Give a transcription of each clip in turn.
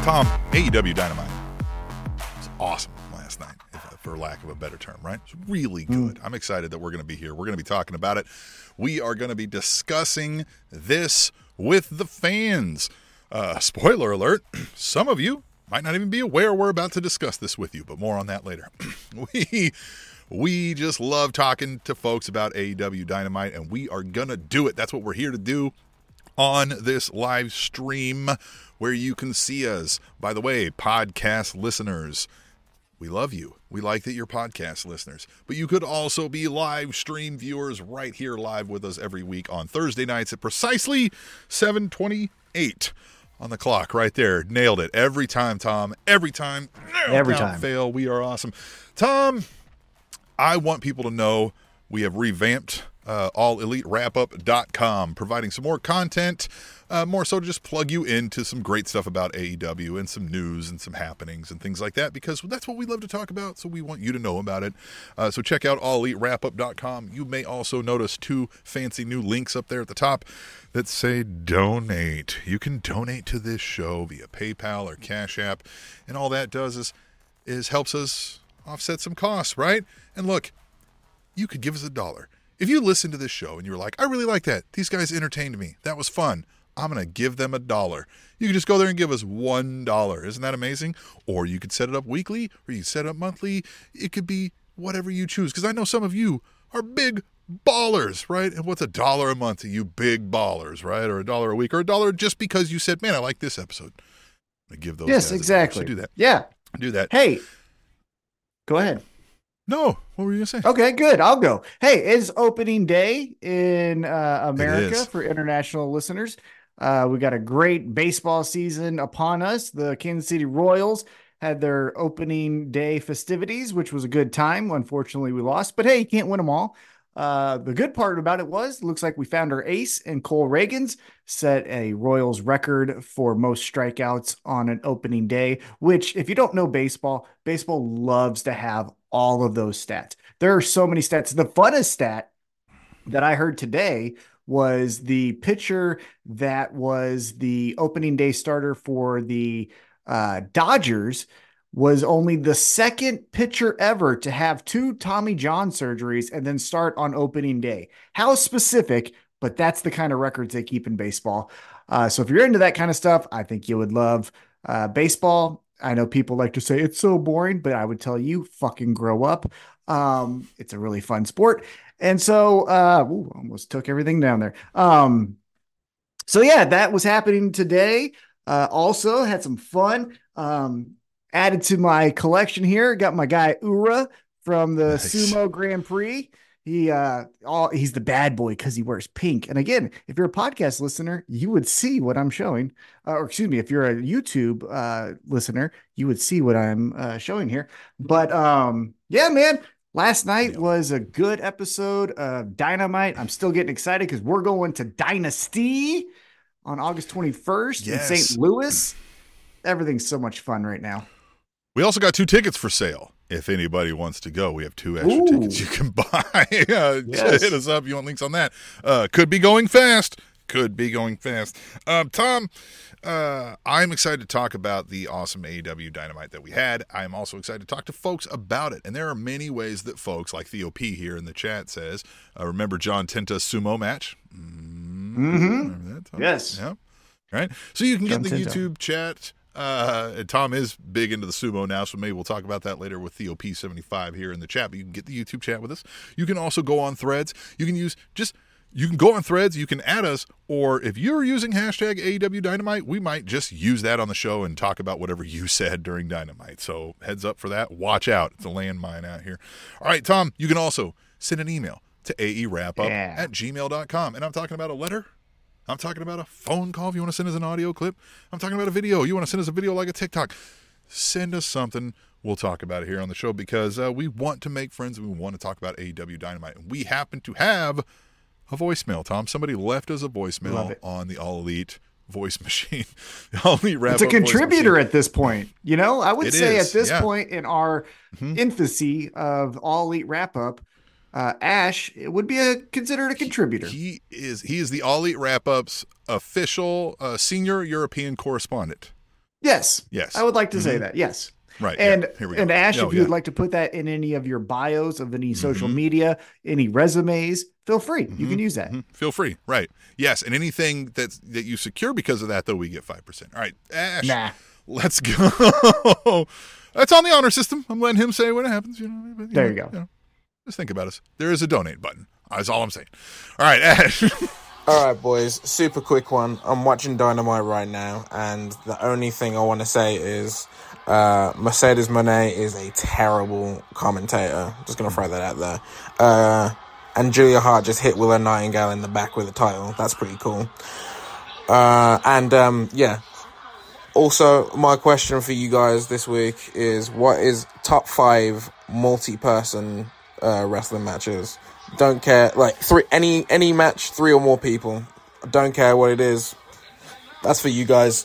Tom, AEW Dynamite. It's awesome last night, for lack of a better term, right? It's really good. I'm excited that we're going to be here. We're going to be talking about it. We are going to be discussing this with the fans. Spoiler alert, some of you might not even be aware we're about to discuss this with you, but more on that later. We just love talking to folks about AEW Dynamite, and we are going to do it. That's what we're here to do on this live stream where you can see us. By the way, podcast listeners, we love you. We like that you're podcast listeners. But you could also be live stream viewers right here live with us every week on Thursday nights at precisely 7:28 on the clock right there. Nailed it. Every time, Tom. Every time. Every time. Fail. We are awesome. Tom, I want people to know we have revamped AllEliteWrapUp.com, providing some more content, more so to just plug you into some great stuff about AEW and some news and some happenings and things like that, because that's what we love to talk about, so we want you to know about it. So check out AllEliteWrapUp.com. You may also notice two fancy new links up there at the top that say donate. You can donate to this show via PayPal or Cash App, and all that does is helps us offset some costs, right? And look, you could give us $1. If you listen to this show and you're like, I really like that. These guys entertained me. That was fun. I'm going to give them $1. You can just go there and give us $1. Isn't that amazing? Or you could set it up weekly, or you set it up monthly. It could be whatever you choose, because I know some of you are big ballers, right? And what's $1 a month to you big ballers, right? Or $1 a week, or $1 just because you said, man, I like this episode. I give those yes, guys exactly. $1. So do that. Yeah. Do that. Hey, go ahead. No, what were you going to say? Okay, good. I'll go. Hey, it's opening day in America for international listeners. We got a great baseball season upon us. The Kansas City Royals had their opening day festivities, which was a good time. Unfortunately, we lost, but hey, you can't win them all. The good part about it looks like we found our ace, and Cole Reagans set a Royals record for most strikeouts on an opening day, which, if you don't know baseball loves to have all of those stats. There are so many stats. The funnest stat that I heard today was the pitcher that was the opening day starter for the Dodgers was only the second pitcher ever to have 2 Tommy John surgeries and then start on opening day. How specific, but that's the kind of records they keep in baseball. So if you're into that kind of stuff, I think you would love baseball. I know people like to say it's so boring, but I would tell you, fucking grow up. It's a really fun sport. And so, almost took everything down there. So yeah, that was happening today. Also had some fun. Added to my collection here, got my guy Ura from the Sumo Grand Prix. He's the bad boy because he wears pink. And again, if you're a podcast listener, you would see what I'm showing. Or excuse me, if you're a YouTube listener, you would see what I'm showing here. But yeah, man, last night was a good episode of Dynamite. I'm still getting excited because we're going to Dynasty on August 21st in St. Louis. Everything's so much fun right now. We also got 2 tickets for sale. If anybody wants to go, we have 2 extra tickets you can buy. Hit us up. You want links on that? Could be going fast. Tom, I'm excited to talk about the awesome AEW Dynamite that we had. I'm also excited to talk to folks about it. And there are many ways that folks, like Theo P here in the chat says, remember John Tenta's sumo match? Remember that, Tom? Yes. Yeah. Right. So you can John get the Tenta. YouTube chat. Tom is big into the sumo now, so maybe we'll talk about that later with Theo P75 here in the chat. But you can get the YouTube chat with us. You can also go on Threads. You can go on Threads. You can add us, or if you're using hashtag AEW Dynamite, we might just use that on the show and talk about whatever you said during Dynamite. So heads up for that. Watch out. It's a landmine out here. All right, Tom, you can also send an email to aewrapup@gmail.com. And I'm talking about a letter. I'm talking about a phone call if you want to send us an audio clip. I'm talking about a video. You want to send us a video like a TikTok. Send us something. We'll talk about it here on the show because we want to make friends and we want to talk about AEW Dynamite. And we happen to have a voicemail, Tom. Somebody left us a voicemail on the All Elite voice machine. The All Elite Wrap-Up. It's a contributor at this point. You know, I would say at this point in our infancy of All Elite Wrap-Up, Ash would be considered a contributor. He is the All Elite Wrap-Up's official senior European correspondent. Yes, I Yes. would like to say Hmm. that. Yes. Right. Yeah. And Here we and go. Ash, Oh if you would yeah. like to put that in any of your bios of any social Hmm. media, any resumes, feel free. You Hmm. can use that. Hmm. Feel free. Right. Yes. And anything that you secure because of that, though, we get 5%. All right, Ash. Nah. Let's go. That's on the honor system. I'm letting him say when it happens. There you go. Just think about us. There is a donate button. That's all I'm saying. All right, Ash. All right, boys. Super quick one. I'm watching Dynamite right now, and the only thing I want to say is Mercedes Moné is a terrible commentator. Just going to throw that out there. And Julia Hart just hit Willow Nightingale in the back with the title. That's pretty cool. Yeah. Also, my question for you guys this week is, what is top 5 multi-person wrestling matches? Don't care, like any match, 3 or more people. Don't care what it is. That's for you guys.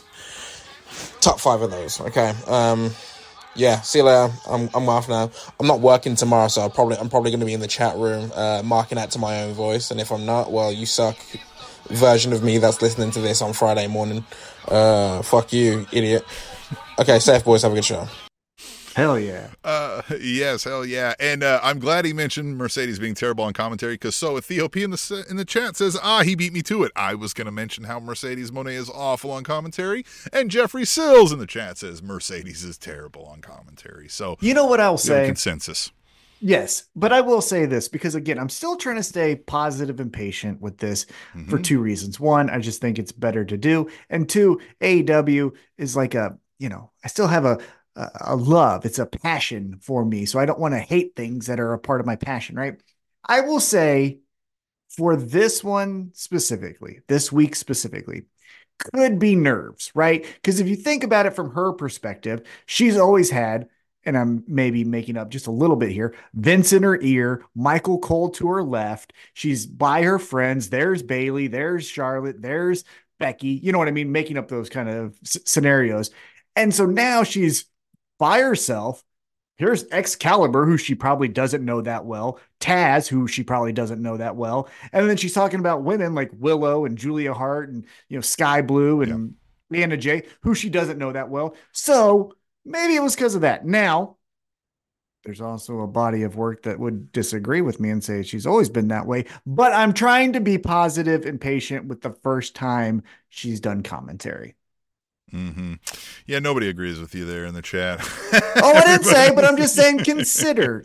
Top 5 of those, okay? Yeah, see you later. I'm off now. I'm not working tomorrow, so I'm probably going to be in the chat room, marking out to my own voice. And if I'm not, well, you suck. Version of me that's listening to this on Friday morning. Fuck you, idiot. Okay, safe boys. Have a good show. Hell yeah. Yes, hell yeah. And I'm glad he mentioned Mercedes being terrible on commentary, because Ethiopia in the chat says, he beat me to it. I was going to mention how Mercedes Moné is awful on commentary, and Jeffrey Sills in the chat says Mercedes is terrible on commentary. So you know what I'll say? Consensus. Yes, but I will say this because, again, I'm still trying to stay positive and patient with this for 2 reasons. One, I just think it's better to do. And 2, AEW is like I still have a love. It's a passion for me. So I don't want to hate things that are a part of my passion, right? I will say for this one specifically, this week specifically, could be nerves, right? Because if you think about it from her perspective, she's always had, and I'm maybe making up just a little bit here, Vince in her ear, Michael Cole to her left. She's by her friends. There's Bayley, there's Charlotte, there's Becky. You know what I mean? Making up those kind of scenarios. And so now she's by herself. Here's Excalibur, who she probably doesn't know that well. Taz, who she probably doesn't know that well. And then she's talking about women like Willow and Julia Hart and, Sky Blue and Anna Jay, who she doesn't know that well. So maybe it was because of that. Now, there's also a body of work that would disagree with me and say she's always been that way. But I'm trying to be positive and patient with the first time she's done commentary. Mm-hmm. Yeah, nobody agrees with you there in the chat. Oh, I didn't say, but I'm just saying consider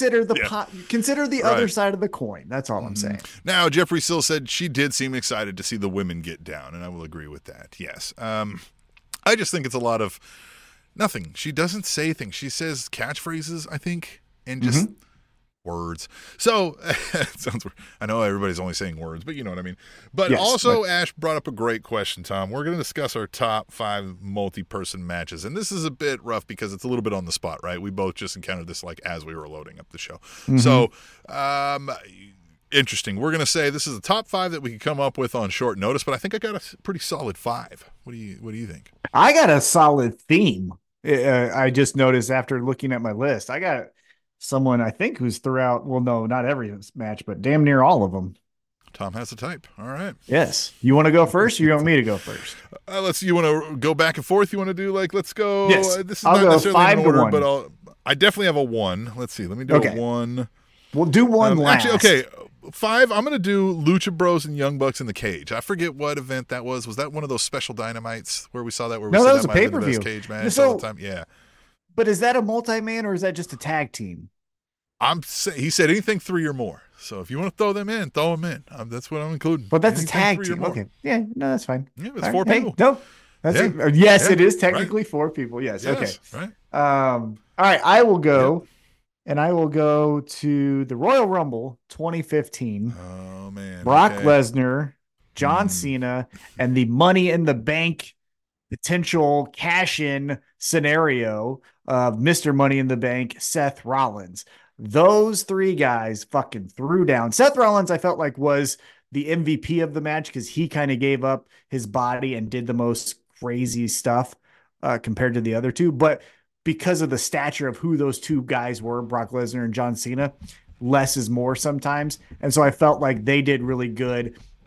the other side of the coin. That's all I'm saying. Now, Jeffrey Sill said she did seem excited to see the women get down, and I will agree with that. Yes. I just think it's a lot of nothing. She doesn't say things. She says catchphrases, I think, and just words. So it sounds weird. I know everybody's only saying words, but you know what I mean. But Ash brought up a great question, Tom. We're going to discuss our top 5 multi-person matches, and this is a bit rough because it's a little bit on the spot, right? We both just encountered this like as we were loading up the show. So interesting. We're going to say this is the top 5 that we could come up with on short notice, but I think I got a pretty solid 5. What do you think? I got a solid theme. I just noticed after looking at my list, I got someone I think who's throughout, well, no, not every match, but damn near all of them. Tom has the type. All right. Yes. You want to go first or you want me to go first? You want to go back and forth? You want to do let's go. Yes. This is I'll not go necessarily 5 in order, to 1. but I definitely have a 1. Let's see. Let me do a 1. We'll do 1 last. Actually, okay. 5, I'm going to do Lucha Bros and Young Bucks in the cage. I forget what event that was. Was that one of those special Dynamites where we saw that? No, that was a pay-per-view. Cage match all the time. Yeah. But is that a multi-man or is that just a tag team? He said anything 3 or more. So if you want to throw them in, throw them in. That's what I'm including. But that's anything a tag team. Okay. Yeah, no, that's fine. Yeah, it's 4 people. Hey, no. That's it. Yes, it is technically 4 people. Yes. Okay. Right. All right. I will go. And I will go to the Royal Rumble 2015. Oh, man. Brock Lesnar, John Cena, and the Money in the Bank potential cash-in scenario of Mr. Money in the Bank, Seth Rollins. Those 3 guys fucking threw down. Seth Rollins, I felt like, was the MVP of the match because he kind of gave up his body and did the most crazy stuff compared to the other 2. But because of the stature of who those 2 guys were, Brock Lesnar and John Cena, less is more sometimes. And so I felt like they did really good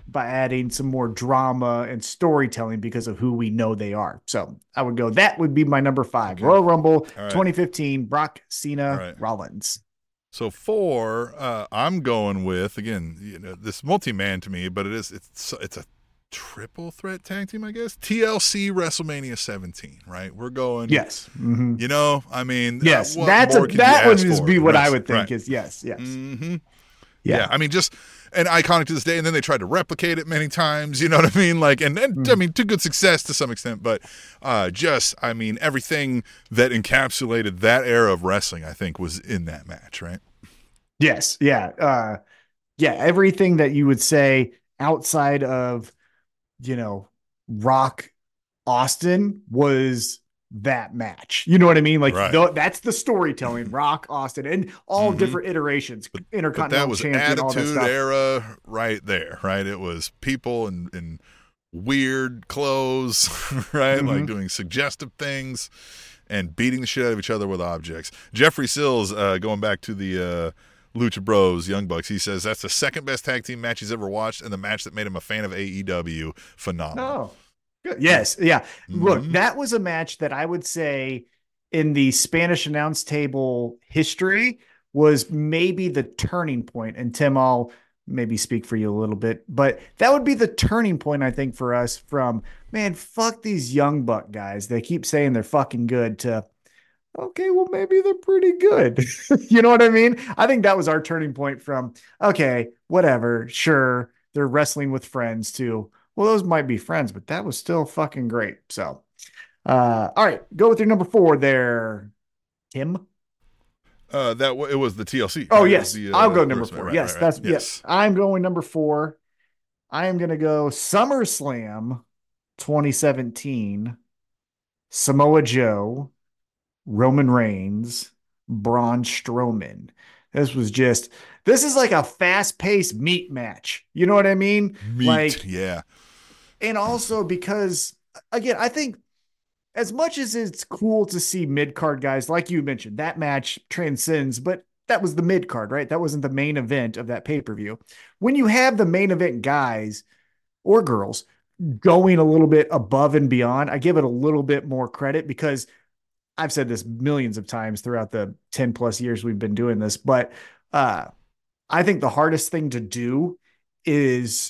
by adding some more drama and storytelling because of who we know they are. So I would go, that would be my number 5. Okay. Royal Rumble 2015, Brock Cena Rollins. So 4, I'm going with, again, this multi-man to me, but it's a triple threat tag team, I guess. TLC WrestleMania 17, right? We're going. Yes. Mm-hmm. I mean, yes, that would be what I would think is yes. Mm-hmm. Yeah. I mean, just and iconic to this day. And then they tried to replicate it many times. You know what I mean? Like, and I mean, to good success to some extent, but I mean, everything that encapsulated that era of wrestling, I think, was in that match, right? Yes. Yeah. Everything that you would say outside of, Rock Austin was that match. You know what I mean? Like that's the storytelling. Rock Austin and all different iterations, Intercontinental but that Champion, was Attitude all that Era right there, right? It was people in weird clothes, right? Like doing suggestive things and beating the shit out of each other with objects. Jeffrey Sills, going back to the Lucha Bros, Young Bucks, he says that's the second best tag team match he's ever watched and the match that made him a fan of AEW. Phenomenal. Oh, good. Yes. Yeah. Look, that was a match that I would say in the Spanish announce table history was maybe the turning point. And Tim, I'll maybe speak for you a little bit, but that would be the turning point, I think, for us from, man, fuck these Young Buck guys. They keep saying they're fucking good to, okay, well, maybe they're pretty good. You know what I mean? I think that was our turning point from, okay, whatever, sure, they're wrestling with friends too. Well, those might be friends, but that was still fucking great. So, all right, go with your number 4 there, Tim. It was the TLC. Oh, yes. I'll go number 4. Yes. Yes. I'm going number 4. I am going to go SummerSlam 2017, Samoa Joe, Roman Reigns, Braun Strowman. This is like a fast-paced meat match. You know what I mean? Yeah. And also because, again, I think as much as it's cool to see mid-card guys, like you mentioned, that match transcends, but that was the mid-card, right? That wasn't the main event of that pay-per-view. When you have the main event guys or girls going a little bit above and beyond, I give it a little bit more credit because I've said this millions of times throughout the 10 plus years we've been doing this, but I think the hardest thing to do is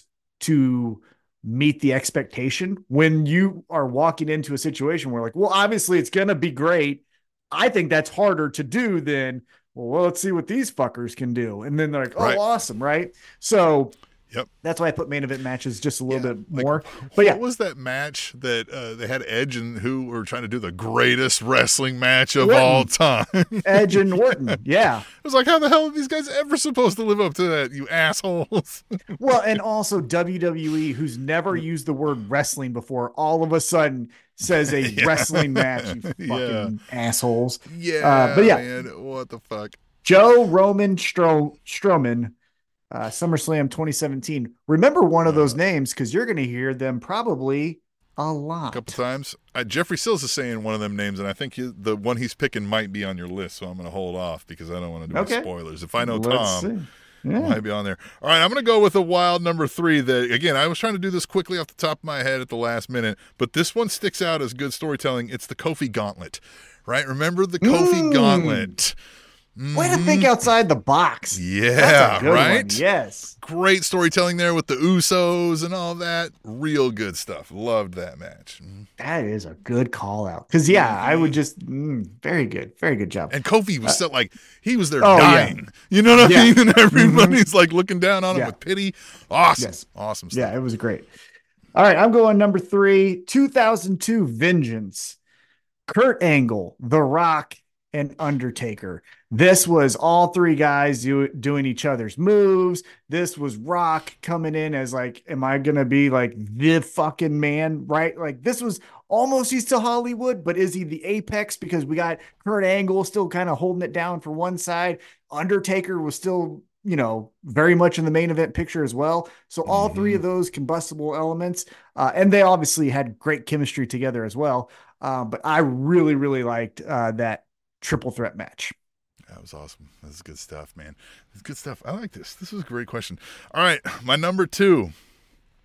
to meet the expectation when you are walking into a situation where like, well, obviously it's going to be great. I think that's harder to do than, well, let's see what these fuckers can do. And then they're like, oh, awesome. Right. So that's why I put main event matches just a little bit more. But what was that match that they had Edge and who were trying to do the greatest wrestling match of all time? Edge and Orton. Yeah. It was like, how the hell are these guys ever supposed to live up to that, you assholes? Well, and also WWE, who's never used the word wrestling before, all of a sudden says a wrestling match, you fucking assholes. Yeah. But yeah. Man, what the fuck? Joe, Roman, Strowman, SummerSlam 2017. Remember one of those names because you're going to hear them probably a lot. A couple times. Jeffrey Sills is saying one of them names, and I think the one he's picking might be on your list, so I'm going to hold off because I don't want to do any spoilers. If I know Tom, it might be on there. All right, I'm going to go with a wild number 3 that, again, I was trying to do this quickly off the top of my head at the last minute, but this one sticks out as good storytelling. It's the Kofi Gauntlet, right? Remember the Kofi Gauntlet? Way to think outside the box. Yeah, right? One. Yes. Great storytelling there with the Usos and all that. Real good stuff. Loved that match. That is a good call out. Because, I would just, very good. Very good job. And Kofi was still like, he was there dying. Yeah. You know what I mean? And everybody's like looking down on him with pity. Awesome. Yes. Awesome stuff. Yeah, it was great. All right, I'm going number 3, 2002 Vengeance. Kurt Angle, The Rock, and Undertaker. This was all 3 guys doing each other's moves. This was Rock coming in as like, am I going to be like the fucking man, right? Like this was almost he's to Hollywood, but is he the apex? Because we got Kurt Angle still kind of holding it down for one side. Undertaker was still, very much in the main event picture as well. So all 3 of those combustible elements, and they obviously had great chemistry together as well. But I really, really liked that triple threat match. That was awesome. This is good stuff, man. It's good stuff. I like this. This was a great question. All right, my number 2.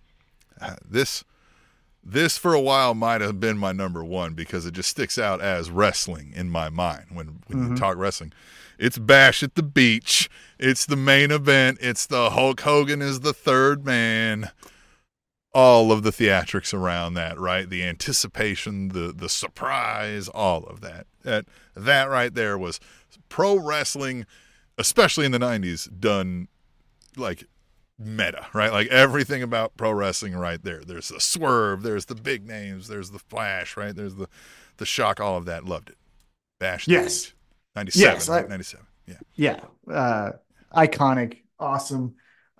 This for a while might have been my number one because it just sticks out as wrestling in my mind when you talk wrestling. It's Bash at the Beach. It's the main event. It's the Hulk Hogan is the third man. All of the theatrics around that, right? The anticipation, the surprise, all of that. That right there was pro wrestling, especially in the 90s, done like meta, right? Like everything about pro wrestling right there. There's the swerve, there's the big names, there's the flash, right? There's the shock, all of that. Loved it. Bash. Yes. 97. Yes, 97. Yeah. Yeah. Iconic. Awesome.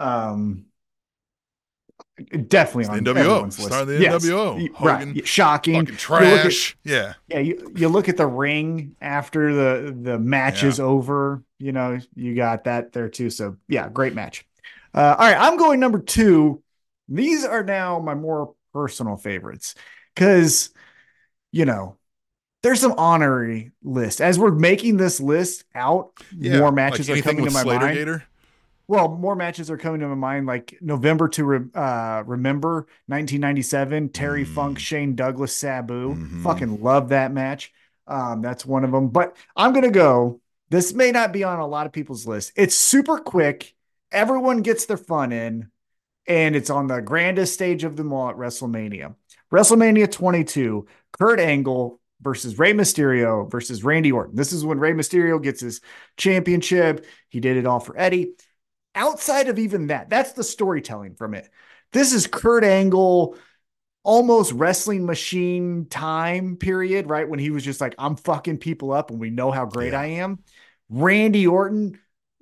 Definitely on NWO. Start the NWO. Yes. Hogan, right. Shocking. Fucking trash. Yeah. You look at the ring after the match is over. You know, you got that there too. So yeah, great match. All right, I'm going number 2. These are now my more personal favorites because, you know, there's some honorary list. As we're making this list out, more matches are coming to my mind. Well, more matches are coming to my mind, like November to Remember 1997, Terry Funk, Shane Douglas, Sabu. Fucking love that match. That's one of them. But I'm going to go, this may not be on a lot of people's list. It's super quick. Everyone gets their fun in, and it's on the grandest stage of them all at WrestleMania. WrestleMania 22, Kurt Angle versus Rey Mysterio versus Randy Orton. This is when Rey Mysterio gets his championship. He did it all for Eddie. Outside of even that, that's the storytelling from it. This is Kurt Angle, almost wrestling machine time period, right? When he was just like, I'm fucking people up and we know how great I am. Randy Orton,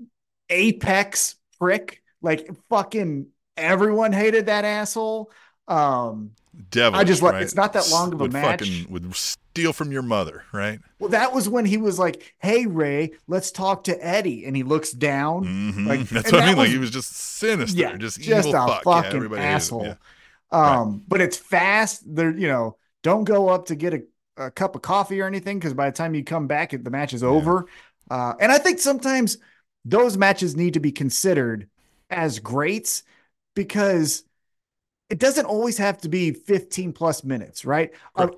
apex prick, like fucking everyone hated that asshole. Devilish, I just like, right? it's not that long of a match. Would steal from your mother, right? Well, that was when he was like, "Hey Ray, let's talk to Eddie," and he looks down. Like that's what I mean. Like he was just sinister, just evil a fucking asshole. But it's fast. There, you know, don't go up to get a cup of coffee or anything because by the time you come back, the match is over. And I think sometimes those matches need to be considered as greats because it doesn't always have to be 15 plus minutes, right?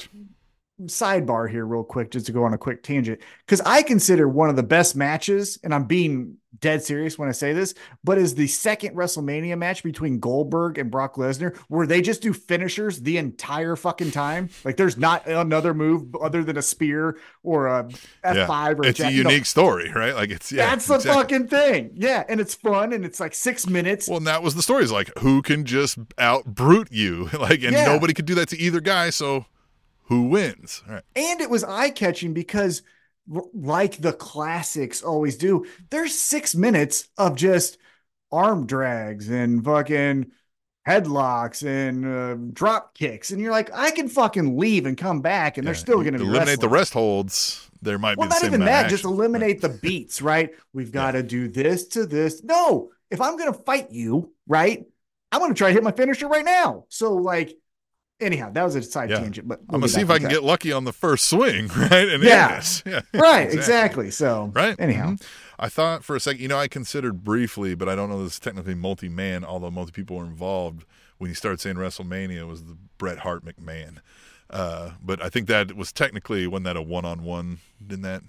Sidebar here real quick, just to go on a quick tangent, because I consider one of the best matches, and I'm being dead serious when I say this, but is the second WrestleMania match between Goldberg and Brock Lesnar, where they just do finishers the entire fucking time. Like there's not another move other than a spear or a F5 or it's a unique story, right? Like that's the fucking thing. Yeah. And it's fun. And it's like 6 minutes. Well, and that was the story, is like, who can just out brute you? Like, and nobody could do that to either guy. So who wins? All right. And it was eye-catching because, like the classics always do, there's 6 minutes of just arm drags and fucking headlocks and drop kicks. And you're like, I can fucking leave and come back and they're still going to be eliminate the rest holds. There might be the not same even that. action. Just eliminate the beats, right? We've got to do this to this. No, if I'm going to fight you, right, I'm going to try to hit my finisher right now. So like, anyhow, that was a side tangent, but I'm gonna see if I can get lucky on the first swing, right? And right, exactly. So, right. Anyhow, I thought for a second, I considered briefly, but I don't know this is technically multi-man, although multi people were involved. When you started saying WrestleMania, was the Bret Hart McMahon, but I think that was technically, wasn't that a one-on-one? Didn't that?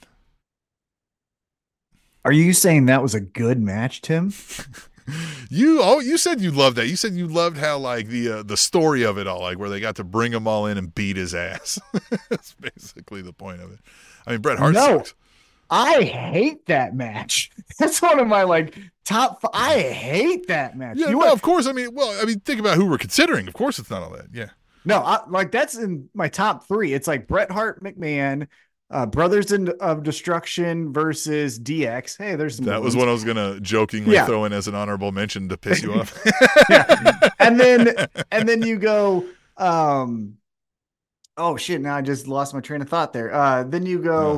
Are you saying that was a good match, Tim? You said you loved that. You said you loved how like the story of it all, like where they got to bring him all in and beat his ass. That's basically the point of it. I mean, Bret Hart sucks. I hate that match. That's one of my like top 5. I hate that match. Yeah, of course. I mean, think about who we're considering. Of course, it's not all that. Yeah. No, that's in my top 3. It's like Bret Hart, McMahon, Brothers of Destruction versus DX. Hey, there's some. That was what I was gonna jokingly throw in as an honorable mention to piss you off. And then you go. Oh shit! Now I just lost my train of thought there. Then you go.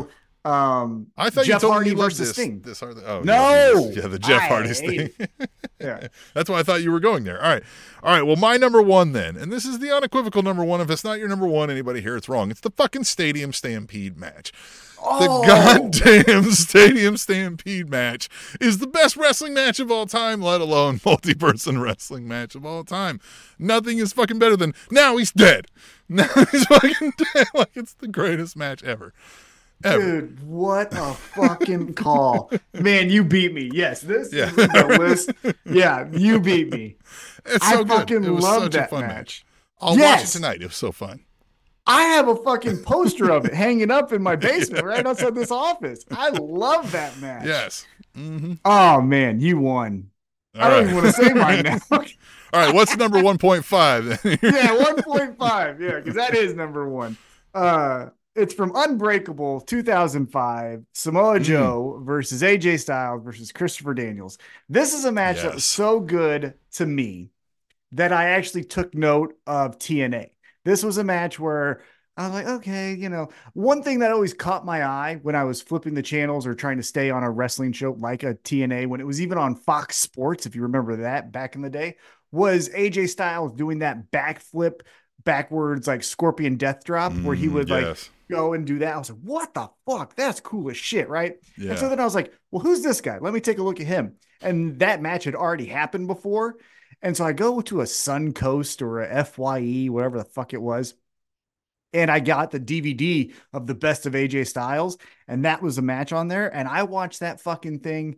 I thought Jeff you told Hardy me you loved versus this. Sting. No, Yeah, the Jeff Hardy thing. Yeah. That's why I thought you were going there. All right. Well, my number one then, and this is the unequivocal number one. If it's not your number one, anybody here, it's wrong. It's the fucking Stadium Stampede match. The goddamn Stadium Stampede match is the best wrestling match of all time, let alone multi-person wrestling match of all time. Nothing is fucking better than now he's dead. Now he's fucking dead. Like it's the greatest match ever. Dude, what a fucking call. Man, you beat me. Yes, this is the list. Yeah, you beat me. It's so I fucking love that match. I'll watch it tonight. It was so fun. I have a fucking poster of it hanging up in my basement right outside this office. I love that match. Yes. Mm-hmm. Oh, man, you won. I don't even want to say mine now. All right, what's number 1.5? Yeah, 1.5. Yeah, because that is number one. It's from Unbreakable 2005, Samoa Joe versus AJ Styles versus Christopher Daniels. This is a match that was so good to me that I actually took note of TNA. This was a match where I was like, okay, one thing that always caught my eye when I was flipping the channels or trying to stay on a wrestling show like a TNA, when it was even on Fox Sports, if you remember that back in the day, was AJ Styles doing that backflip backwards, like Scorpion Death Drop, where he would like go and do that. I was like, what the fuck? That's cool as shit, right? Yeah. And so then I was like, well, who's this guy? Let me take a look at him. And that match had already happened before. And so I go to a Suncoast or a FYE, whatever the fuck it was. And I got the DVD of the best of AJ Styles. And that was a match on there. And I watched that fucking thing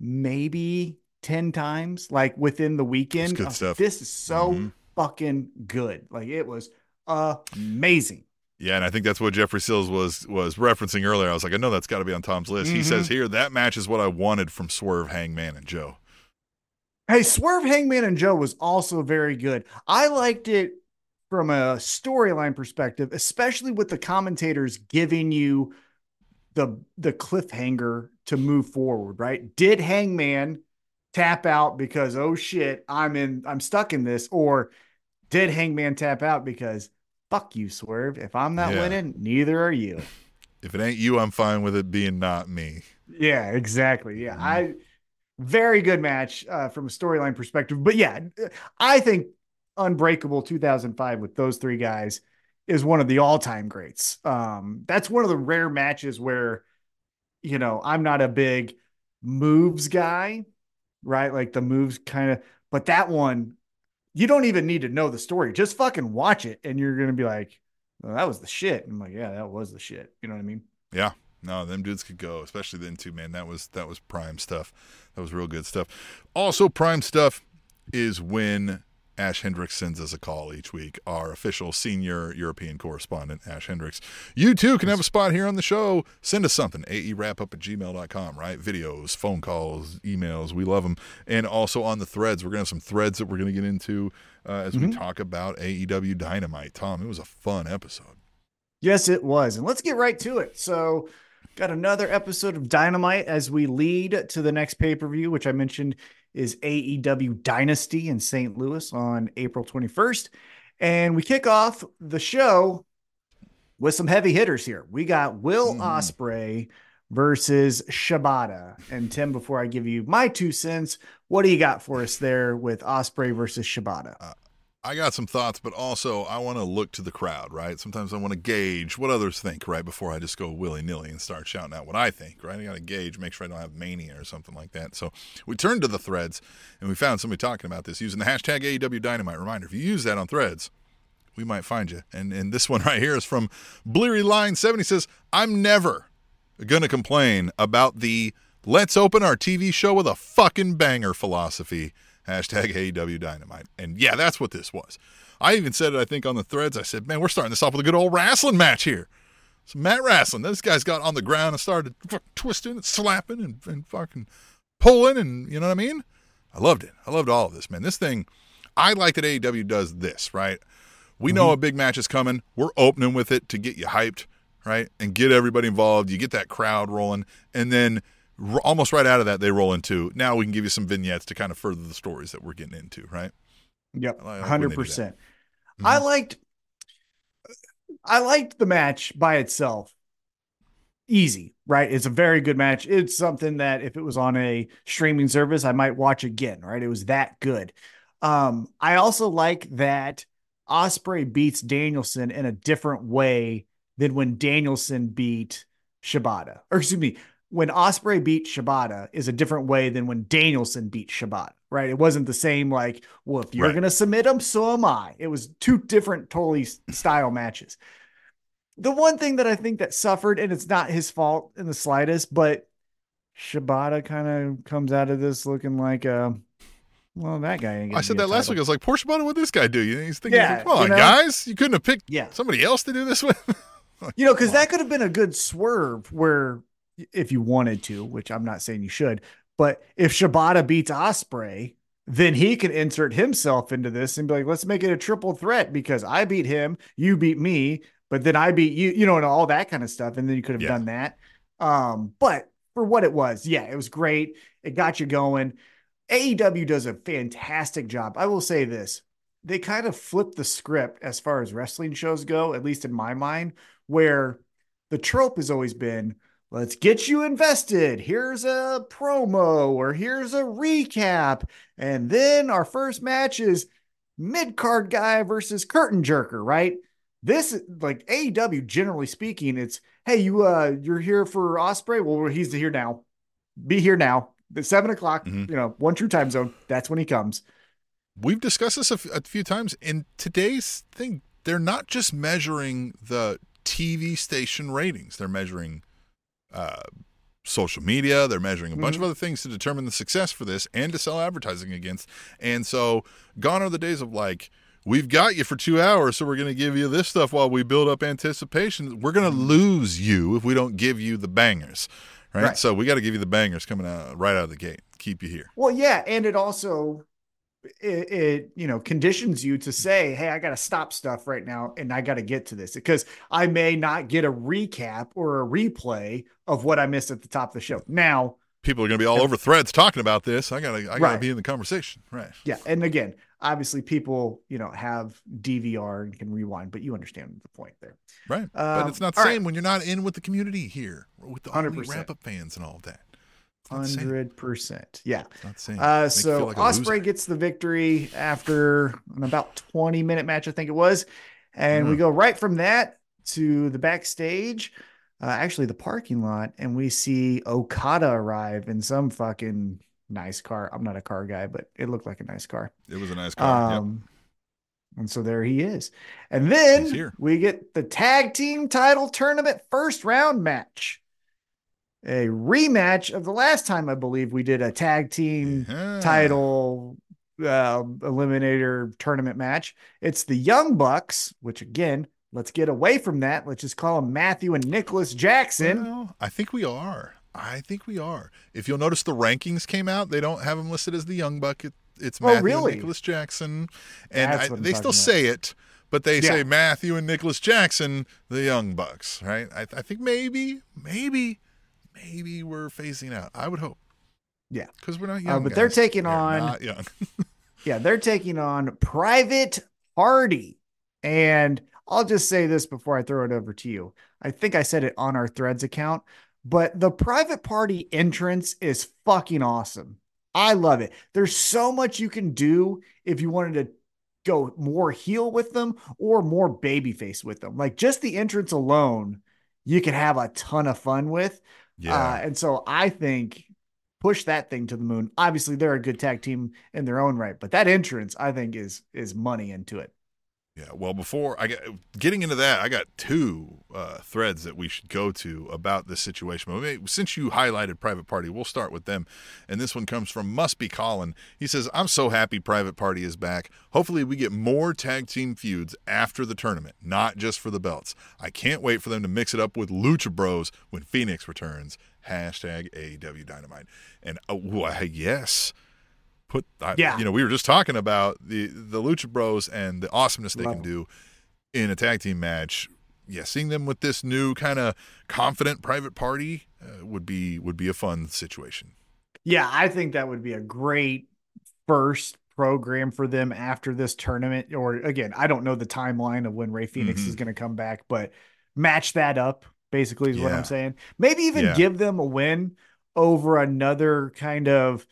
maybe 10 times, like within the weekend. It's good stuff. This is so fucking good. Like it was amazing. Yeah, and I think that's what Jeffrey Sills was referencing earlier. I was like, I know that's got to be on Tom's list. He says here, that match is what I wanted from Swerve, Hangman, and Joe. Hey, Swerve, Hangman, and Joe was also very good. I liked it from a storyline perspective, especially with the commentators giving you the cliffhanger to move forward, right? Did Hangman tap out because, oh shit, I'm stuck in this? Or did Hangman tap out because fuck you, Swerve. If I'm not winning, neither are you. If it ain't you, I'm fine with it being not me. Yeah, exactly. Yeah. Very good match from a storyline perspective. But yeah, I think Unbreakable 2005 with those three guys is one of the all-time greats. That's one of the rare matches where, I'm not a big moves guy, right? Like the moves kind of, but that one, you don't even need to know the story. Just fucking watch it. And you're going to be like, well, that was the shit. And I'm like, yeah, that was the shit. You know what I mean? Yeah. No, them dudes could go, especially then too, man. That was prime stuff. That was real good stuff. Also prime stuff is when Ash Hendricks sends us a call each week, our official senior European correspondent, Ash Hendricks. You too can have a spot here on the show. Send us something, aewrapup@gmail.com, right? Videos, phone calls, emails. We love them. And also on the threads, we're going to have some threads that we're going to get into as we talk about AEW Dynamite. Tom, it was a fun episode. Yes, it was. And let's get right to it. So got another episode of Dynamite as we lead to the next pay-per-view, which I mentioned is AEW Dynasty in St. Louis on April 21st. And we kick off the show with some heavy hitters here. We got Will Ospreay versus Shibata. And Tim, before I give you my 2 cents, what do you got for us there with Ospreay versus Shibata? I got some thoughts, but also I want to look to the crowd, right? Sometimes I want to gauge what others think, right, before I just go willy-nilly and start shouting out what I think, right? I got to gauge, make sure I don't have mania or something like that. So we turned to the threads, and we found somebody talking about this using the hashtag AEW Dynamite. Reminder, if you use that on threads, we might find you. And this one right here is from Bleary Line 7. He says, I'm never going to complain about the let's open our TV show with a fucking banger philosophy. Hashtag AEW Dynamite. And yeah, that's what this was. I even said it, I think, on the threads. I said, man, we're starting this off with a good old wrestling match here. Some mat wrestling. This guy's got on the ground and started twisting and slapping and fucking pulling, and you know what I mean? I loved it. I loved all of this, man. This thing, I like that AEW does this, right? We know a big match is coming. We're opening with it to get you hyped, right? And get everybody involved. You get that crowd rolling. And then almost right out of that, they roll into, now we can give you some vignettes to kind of further the stories that we're getting into, right? Yep, 100%. I liked the match by itself. easy, right? It's a very good match. It's something that if it was on a streaming service, I might watch again, right? It was that good. I also like that Ospreay beats Danielson in a different way than when Danielson beat Shibata. Or excuse me, when Ospreay beat Shibata is a different way than when Danielson beat Shibata, right? It wasn't the same like, well, if you're going to submit him, so am I. It was two different totally style matches. The one thing that I think that suffered, and it's not his fault in the slightest, but Shibata kind of comes out of this looking like well, that guy ain't gonna I said that last week. I was like, poor Shibata, what'd this guy do? He's thinking, come on, guys. You couldn't have picked somebody else to do this with? Because that could have been a good swerve where if you wanted to, which I'm not saying you should, but if Shibata beats Ospreay, then he can insert himself into this and be like, let's make it a triple threat because I beat him, you beat me, but then I beat you, and all that kind of stuff. And then you could have done that. But for what it was, it was great. It got you going. AEW does a fantastic job. I will say this. They kind of flipped the script as far as wrestling shows go, at least in my mind, where the trope has always been, let's get you invested. Here's a promo or here's a recap. And then our first match is mid-card guy versus curtain jerker, right? This, like AEW, generally speaking, it's, hey, you're here for Ospreay. Well, he's here now. Be here now. At 7 o'clock, one true time zone. That's when he comes. We've discussed this a few times. In today's thing, they're not just measuring the TV station ratings. They're measuring social media. They're measuring a bunch of other things to determine the success for this and to sell advertising against. And so gone are the days of like, we've got you for 2 hours, so we're going to give you this stuff while we build up anticipation. We're going to lose you if we don't give you the bangers. Right? So we got to give you the bangers coming out right out of the gate. Keep you here. Well, yeah, and it also it conditions you to say, hey, I got to stop stuff right now and I got to get to this because I may not get a recap or a replay of what I missed at the top of the show. Now, people are going to be all over threads talking about this. I gotta be in the conversation. Right. Yeah. And again, obviously people, have DVR and can rewind, but you understand the point there. Right. But it's not the same when you're not in with the community here with the 100% wrap-up fans and all of that. 100%. Yeah. So like Ospreay gets the victory after an about 20-minute match, I think it was. And we go right from that to the backstage, actually the parking lot, and we see Okada arrive in some fucking nice car. I'm not a car guy, but it looked like a nice car. It was a nice car. And so there he is. And then we get the tag team title tournament first round match. A rematch of the last time I believe we did a tag team title eliminator tournament match. It's the Young Bucks, which again, let's get away from that. Let's just call them Matthew and Nicholas Jackson. Well, I think we are. If you'll notice, the rankings came out. They don't have them listed as the Young Buck. It's Matthew and Nicholas Jackson. And they still say it, but they say Matthew and Nicholas Jackson, the Young Bucks, right? I think maybe we're phasing out. I would hope. Yeah. Because we're not young. But they're taking on. Not young. They're taking on Private Party. And I'll just say this before I throw it over to you. I think I said it on our Threads account, but the Private Party entrance is fucking awesome. I love it. There's so much you can do if you wanted to go more heel with them or more babyface with them. Like just the entrance alone, you can have a ton of fun with. Yeah. And so I think push that thing to the moon. Obviously, they're a good tag team in their own right, but that entrance, I think, is money into it. Yeah, well, before getting into that, I got two threads that we should go to about this situation. Since you highlighted Private Party, we'll start with them. And this one comes from Must Be Colin. He says, I'm so happy Private Party is back. Hopefully we get more tag team feuds after the tournament, not just for the belts. I can't wait for them to mix it up with Lucha Bros when Phoenix returns. Hashtag AEW Dynamite. And yes. We were just talking about the Lucha Bros and the awesomeness they can do in a tag team match. Yeah, seeing them with this new kind of confident Private Party would be a fun situation. Yeah, I think that would be a great first program for them after this tournament. Or again, I don't know the timeline of when Rey Fenix is going to come back, but match that up basically is what I'm saying. Maybe even give them a win over another kind of,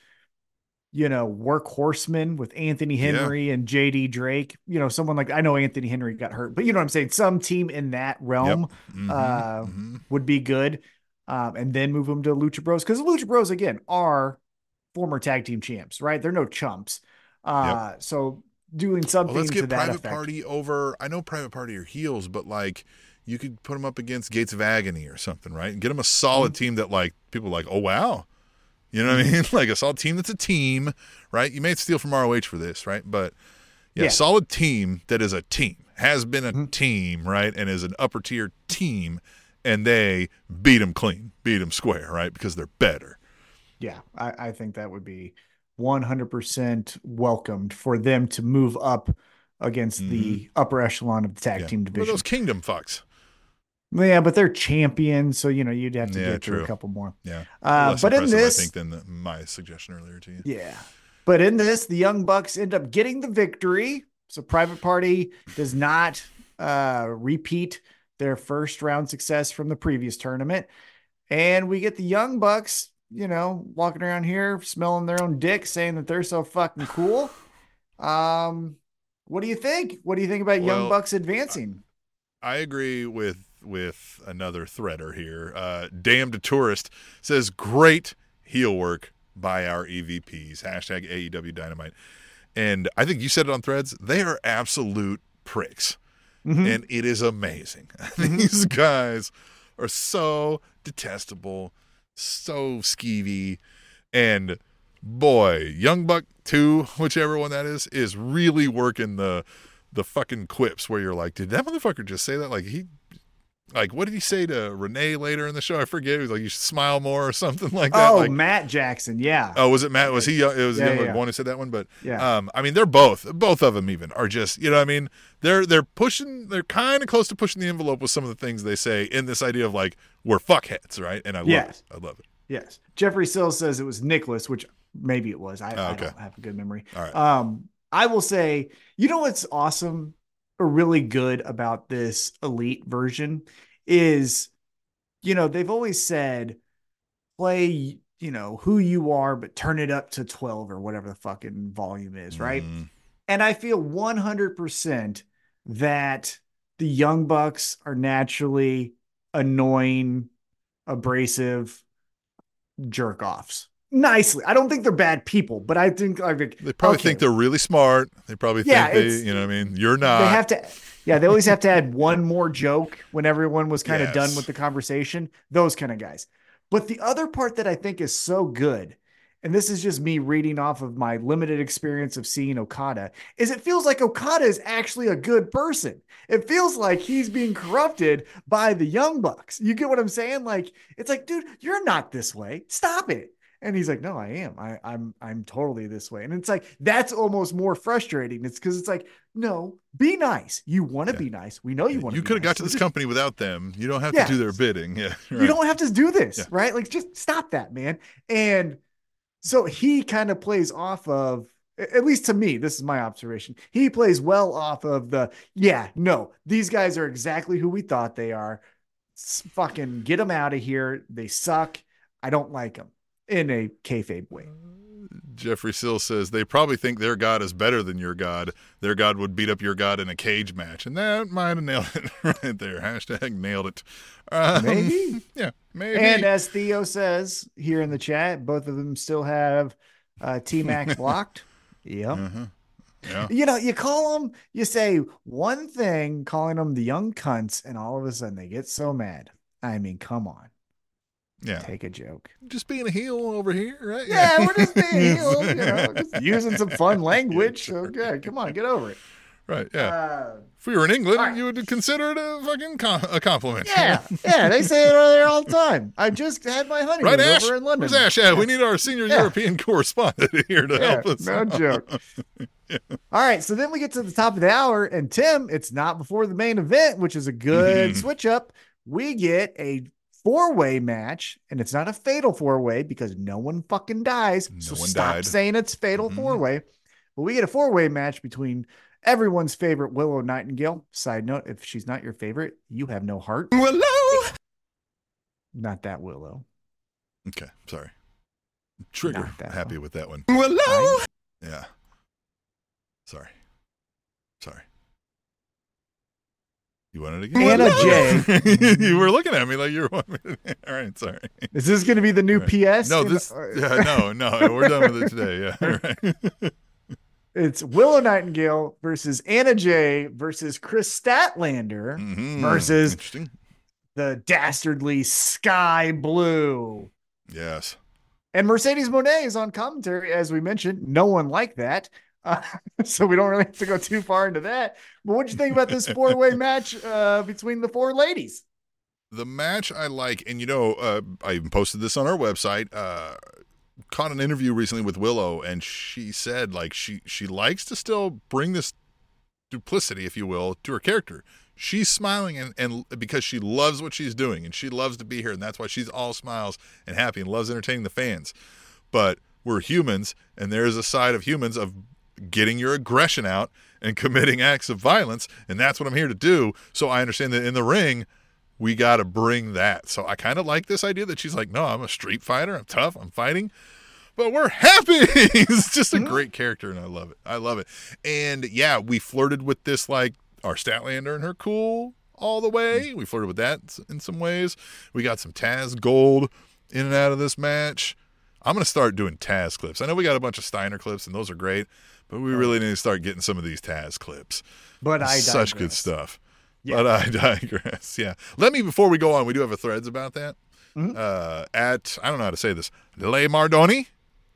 workhorseman with Anthony Henry and JD Drake, someone like, I know Anthony Henry got hurt, but you know what I'm saying? Some team in that realm would be good. And then move them to Lucha Bros. Because the Lucha Bros, again, are former tag team champs, right? They're no chumps. So doing something let's get to that Private effect. Party over. I know Private Party are heels, but like you could put them up against Gates of Agony or something, right? And get them a solid team that like people are like, oh wow, you know what I mean? Like a solid team that's a team, right? You may steal from ROH for this, right? But solid team that is a team, has been a team, right? And is an upper tier team, and they beat them clean, beat them square, right? Because they're better. Yeah, I think that would be 100% welcomed for them to move up against the upper echelon of the tag team division. What are those Kingdom fucks? Yeah, but they're champions, so you'd have to get through a couple more. Yeah, but in this, I think than my suggestion earlier to you. Yeah, but in this, the Young Bucks end up getting the victory. So Private Party does not repeat their first round success from the previous tournament, and we get the Young Bucks, walking around here smelling their own dick, saying that they're so fucking cool. What do you think? What do you think about Young Bucks advancing? I agree with another threader here. Damned Tourist says great heel work by our EVPs. Hashtag AEW Dynamite. And I think you said it on Threads. They are absolute pricks. And it is amazing. These guys are so detestable, so skeevy, and boy, Young Buck 2, whichever one that is really working the fucking quips where you're like, did that motherfucker just say that? Like what did he say to Renee later in the show? I forget. He was like, you should smile more or something like that. Oh, like, Matt Jackson. Yeah. Oh, was it Matt? Was he? It was the one who said that one. But I mean, they're both of them even are just, what I mean? They're pushing, they're kind of close to pushing the envelope with some of the things they say in this idea of like, we're fuckheads, right? And I love it. I love it. Yes. Jeffrey Sills says it was Nicholas, which maybe it was. I don't have a good memory. All right. I will say, what's awesome or really good about this elite version is, they've always said, play, who you are, but turn it up to 12 or whatever the fucking volume is, right? And I feel 100% that the Young Bucks are naturally annoying, abrasive jerk offs. Nicely. I don't think they're bad people, but I think they probably think they're really smart. They probably think you're not. They have to. Yeah, they always have to add one more joke when everyone was kind of done with the conversation. Those kind of guys. But the other part that I think is so good, and this is just me reading off of my limited experience of seeing Okada, is it feels like Okada is actually a good person. It feels like he's being corrupted by the Young Bucks. You get what I'm saying? Like, it's like, dude, you're not this way. Stop it. And he's like, no, I am. I'm totally this way. And it's like, that's almost more frustrating. It's because it's like, no, be nice. You want to be nice. We know you want to be nice. You could have got to this company without them. You don't have to do their bidding. Yeah, right. You don't have to do this, right? Like, just stop that, man. And so he kind of plays off of, at least to me, this is my observation. He plays well off of these guys are exactly who we thought they are. Fucking get them out of here. They suck. I don't like them. In a kayfabe way. Jeffrey Sill says they probably think their God is better than your God. Their God would beat up your God in a cage match. And that might have nailed it right there. Hashtag nailed it. Maybe. Yeah, maybe. And as Theo says here in the chat, both of them still have T-Mac blocked. Yep. Yeah. You call them, you say one thing, calling them the young cunts, and all of a sudden they get so mad. I mean, come on. Yeah. Take a joke. Just being a heel over here, right? Yeah, we're just being heel, just using some fun language. So, come on, get over it. Right, yeah. If we were in England, you would consider it a fucking a compliment. Yeah, they say it there all the time. I just had my honeymoon over in London. Where's Ash at? We need our senior European correspondent here to help us. No joke. All right, so then we get to the top of the hour, and Tim, it's not before the main event, which is a good switch up. We get a 4-way match, and it's not a fatal 4-way because no one fucking dies. Stop saying it's fatal 4-way. But we get a 4-way match between everyone's favorite Willow Nightingale. Side note, if she's not your favorite, you have no heart. Willow! Not that Willow. Okay, sorry. Trigger. Not that Happy one. with that one. Willow. Yeah. Sorry. You want it again? Anna Jay. You were looking at me like you were. All right, sorry. Is this going to be the new PS? No, no. We're done with it today. Yeah, right. It's Willow Nightingale versus Anna Jay versus Chris Statlander versus Interesting. the dastardly Sky Blue. Yes. And Mercedes Moné is on commentary, as we mentioned. No one liked that. So we don't really have to go too far into that. But what'd you think about this four-way match between the four ladies? The match I like, and I even posted this on our website. Caught an interview recently with Willow, and she said like she likes to still bring this duplicity, if you will, to her character. She's smiling and because she loves what she's doing, and she loves to be here, and that's why she's all smiles and happy and loves entertaining the fans. But we're humans, and there's a side of humans of getting your aggression out and committing acts of violence, and that's what I'm here to do. So I understand that in the ring, we got to bring that. So I kind of like this idea that she's like, no, I'm a street fighter. I'm tough. I'm fighting. But we're happy. It's just a great character, and I love it. I love it. And, yeah, we flirted with this, like, our Statlander and her cool all the way. We flirted with that in some ways. We got some Taz gold in and out of this match. I'm going to start doing Taz clips. I know we got a bunch of Steiner clips, and those are great, but we really need to start getting some of these Taz clips. But I digress. Such good stuff. Yeah. But I digress. Yeah. Before we go on, we do have a threads about that. At, I don't know how to say this, Le Mardoni.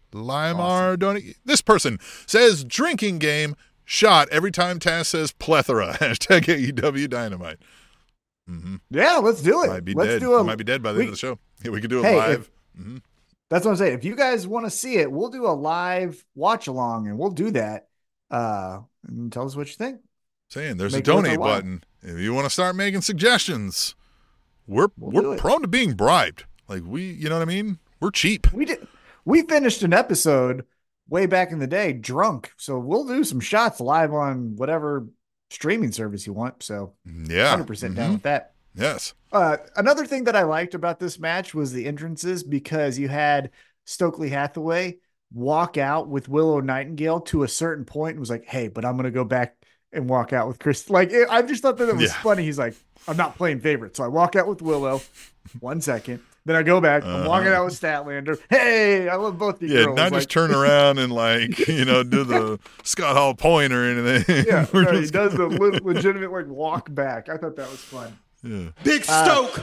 This person says drinking game shot every time Taz says plethora. Hashtag AEW Dynamite. Yeah, let's do it. Might be let's dead. do Might be dead by the end of the show. Yeah, we could do it live. That's what I'm saying. If you guys want to see it, we'll do a live watch along, and we'll do that. And tell us what you think. Saying there's a donate button. If you want to start making suggestions, we're prone to being bribed. Like you know what I mean? We're cheap. We finished an episode way back in the day drunk. So we'll do some shots live on whatever streaming service you want. So yeah, 100% down with that. Yes. Another thing that I liked about this match was the entrances, because you had Stokely Hathaway walk out with Willow Nightingale to a certain point and was like, hey, but I'm going to go back and walk out with Chris. Like, I just thought that it was funny. He's like, I'm not playing favorite. So I walk out with Willow 1 second. Then I go back. I'm walking out with Statlander. Hey, I love both these girls. Not just turn around and do the Scott Hall point or anything. Yeah, he does the legitimate walk back. I thought that was fun. Yeah. Big Stoke.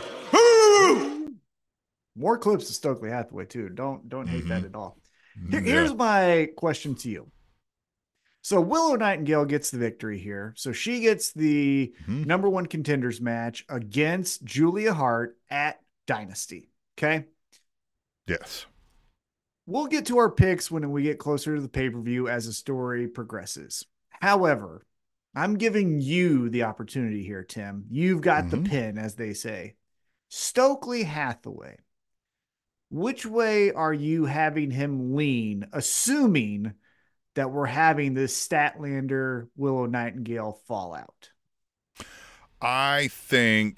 More clips of Stokely Hathaway too. Don't hate that at all. Here's my question to you. So Willow Nightingale gets the victory here. So she gets the number one contenders match against Julia Hart at Dynasty. Okay. Yes. We'll get to our picks when we get closer to the pay-per-view as the story progresses. However, I'm giving you the opportunity here, Tim. You've got the pin, as they say. Stokely Hathaway. Which way are you having him lean, assuming that we're having this Statlander Willow Nightingale fallout? I think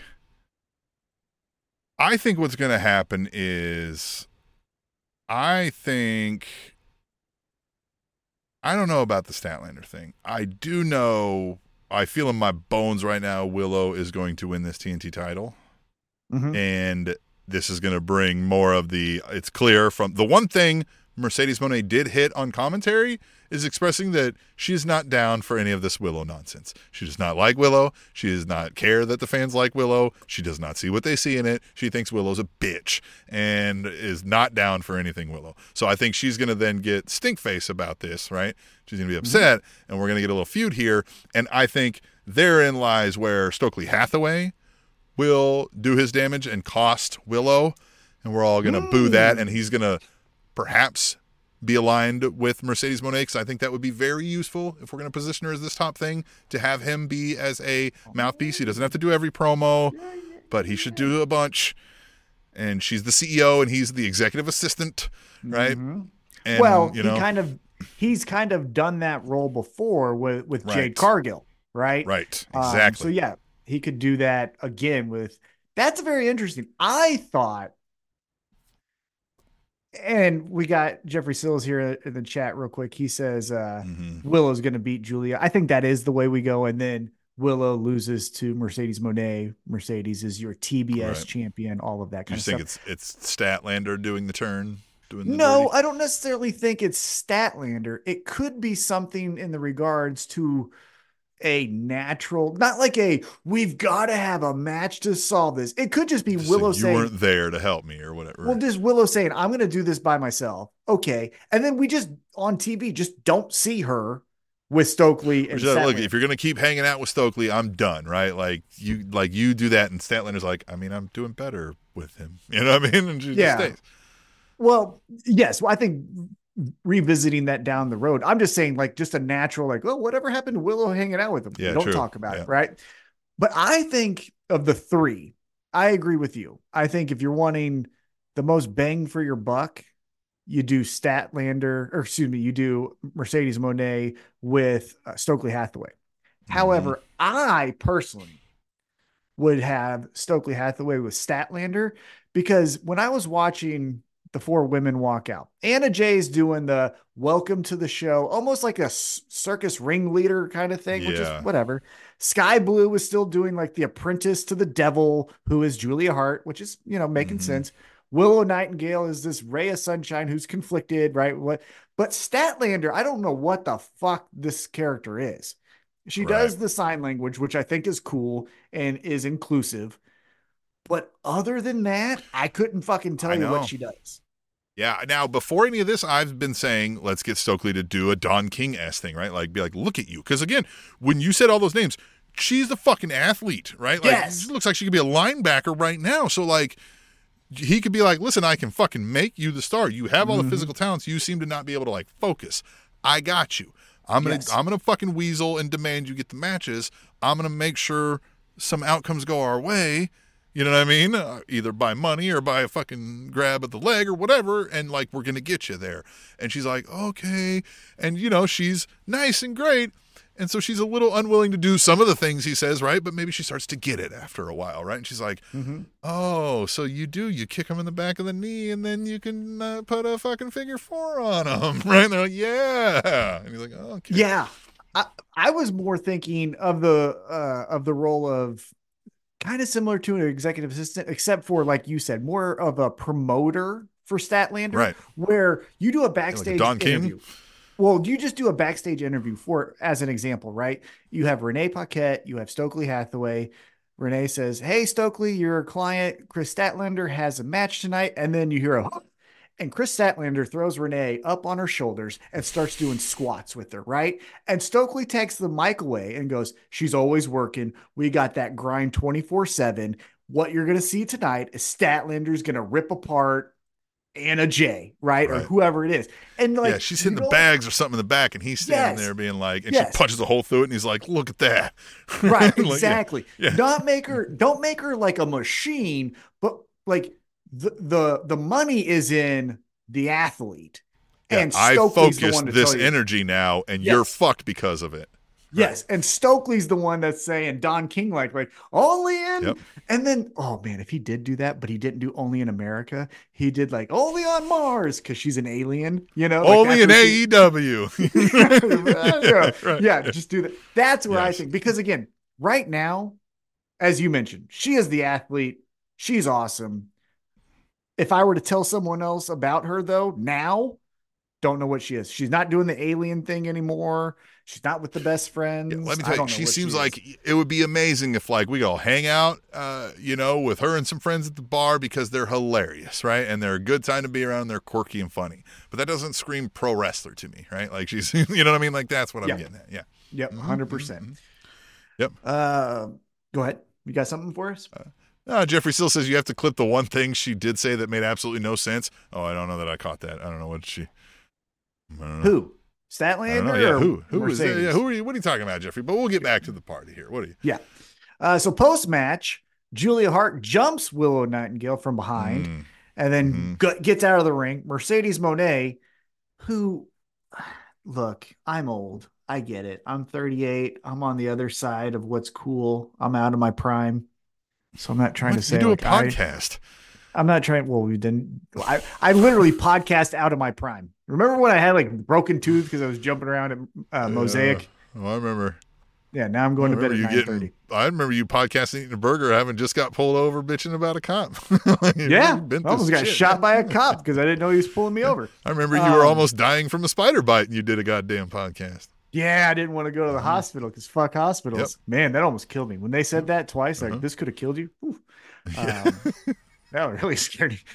what's going to happen is I don't know about the Statlander thing. I do know, I feel in my bones right now, Willow is going to win this TNT title. And this is going to bring more of it's clear from the one thing Mercedes Moné did hit on commentary is expressing that she's not down for any of this Willow nonsense. She does not like Willow. She does not care that the fans like Willow. She does not see what they see in it. She thinks Willow's a bitch and is not down for anything Willow. So I think she's going to then get stink face about this, right? She's going to be upset, and we're going to get a little feud here. And I think therein lies where Stokely Hathaway will do his damage and cost Willow, and we're all going to boo that, and he's going to perhaps be aligned with Mercedes Moné, because I think that would be very useful if we're going to position her as this top thing, to have him be as a mouthpiece. He doesn't have to do every promo, but he should do a bunch. And she's the CEO and he's the executive assistant, right? And, well, he's kind of done that role before with Jade Cargill, right? Right, exactly. So yeah, he could do that again with That's very interesting. I thought, and we got Jeffrey Sills here in the chat real quick. He says Willow's going to beat Julia. I think that is the way we go. And then Willow loses to Mercedes Moné. Mercedes is your TBS champion, all of that kind of stuff. You think it's Statlander doing the turn? No, I don't necessarily think it's Statlander. It could be something in the regards to a natural, not like we've got to have a match to solve this. It could just be Willow saying, you weren't there to help me or whatever. Well, just Willow saying, I'm going to do this by myself. Okay. And then we just on TV, just don't see her with Stokely. And look, if you're going to keep hanging out with Stokely, I'm done. Right. Like you do that. And Statlander's like, I mean, I'm doing better with him. You know what I mean? And she just stays. Well, yes. Well, I think revisiting that down the road, I'm just saying like just a natural, like, oh, whatever happened to Willow hanging out with him? Yeah, don't talk about it. Right. But I think of the three, I agree with you. I think if you're wanting the most bang for your buck, you do you do Mercedes Moné with Stokely Hathaway. Mm-hmm. However, I personally would have Stokely Hathaway with Statlander, because when I was watching the four women walk out, Anna Jay's doing the welcome to the show, almost like a circus ringleader kind of thing, which is whatever. Sky Blue was still doing like the apprentice to the devil, who is Julia Hart, which is, making sense. Willow Nightingale is this ray of sunshine who's conflicted, right? But Statlander, I don't know what the fuck this character is. She does the sign language, which I think is cool and is inclusive. But other than that, I couldn't fucking tell you what she does. Yeah. Now, before any of this, I've been saying, let's get Stokely to do a Don King-esque thing, right? Like, be like, look at you. Because, again, when you said all those names, she's a fucking athlete, right? Like, she looks like she could be a linebacker right now. So, like, he could be like, listen, I can fucking make you the star. You have all the physical talents. You seem to not be able to, like, focus. I got you. I'm gonna fucking weasel and demand you get the matches. I'm gonna make sure some outcomes go our way. You know what I mean? Either by money or by a fucking grab at the leg or whatever. And like, we're going to get you there. And she's like, okay. And she's nice and great. And so she's a little unwilling to do some of the things he says, right? But maybe she starts to get it after a while, right? And she's like, oh, so you kick him in the back of the knee and then you can put a fucking figure 4 on him, right? And they're like, yeah. And he's like, oh, okay. Yeah. I was more thinking of the role of, kind of similar to an executive assistant, except for, like you said, more of a promoter for Statlander, right? Where you do a backstage interview. King? Well, you just do a backstage interview as an example, right? You have Renee Paquette, you have Stokely Hathaway. Renee says, hey, Stokely, your client, Chris Statlander, has a match tonight. And then you hear and Chris Statlander throws Renee up on her shoulders and starts doing squats with her, right? And Stokely takes the mic away and goes, she's always working. We got that grind 24/7. What you're going to see tonight is Statlander's going to rip apart Anna Jay, right? Or whoever it is. And like, she's hitting the bags or something in the back, and he's standing there being like, and she punches a hole through it, and he's like, look at that. Right, exactly. Don't make her like a machine, but like, the money is in the athlete, and Stokely's the one to this tell you. Energy now, and you're fucked because of it. Yes, and Stokely's the one that's saying Don King like only in, and then man, if he did do that, but he didn't do only in America, he did like only on Mars because she's an alien, only in AEW. Just do that. That's where I think, because again, right now, as you mentioned, she is the athlete. She's awesome. If I were to tell someone else about her, though, now, don't know what she is. She's not doing the alien thing anymore. She's not with the best friends. Let me tell you, she seems like it would be amazing if, like, we all hang out, with her and some friends at the bar, because they're hilarious, right? And they're a good time to be around. They're quirky and funny. But that doesn't scream pro wrestler to me, right? Like, she's, you know what I mean? Like, that's what I'm getting at. Yeah. Yep, 100%. Yep. Go ahead. You got something for us? Jeffrey still says you have to clip the one thing she did say that made absolutely no sense. Oh, I don't know that I caught that. I don't know what she. Who? Statlander? Yeah, who is that? Yeah, who are you? What are you talking about, Jeffrey? But we'll get back to the party here. What are you? Yeah. So post match, Julia Hart jumps Willow Nightingale from behind, and then gets out of the ring. Mercedes Moné, who, look, I'm old. I get it. I'm 38. I'm on the other side of what's cool. I'm out of my prime. So I'm not trying to say you do like, a podcast. I'm not trying. Well, we didn't. I literally podcast out of my prime. Remember when I had like broken tooth because I was jumping around at Mosaic? Oh, I remember. Yeah, now I'm going to bed at 9:30. I remember you podcasting eating a burger, having just got pulled over, bitching about a cop. Yeah, I almost got shot by a cop because I didn't know he was pulling me over. I remember you were almost dying from a spider bite, and you did a goddamn podcast. Yeah, I didn't want to go to the hospital because fuck hospitals. Yep. Man, that almost killed me. When they said that twice, like, this could have killed you. That really scared me.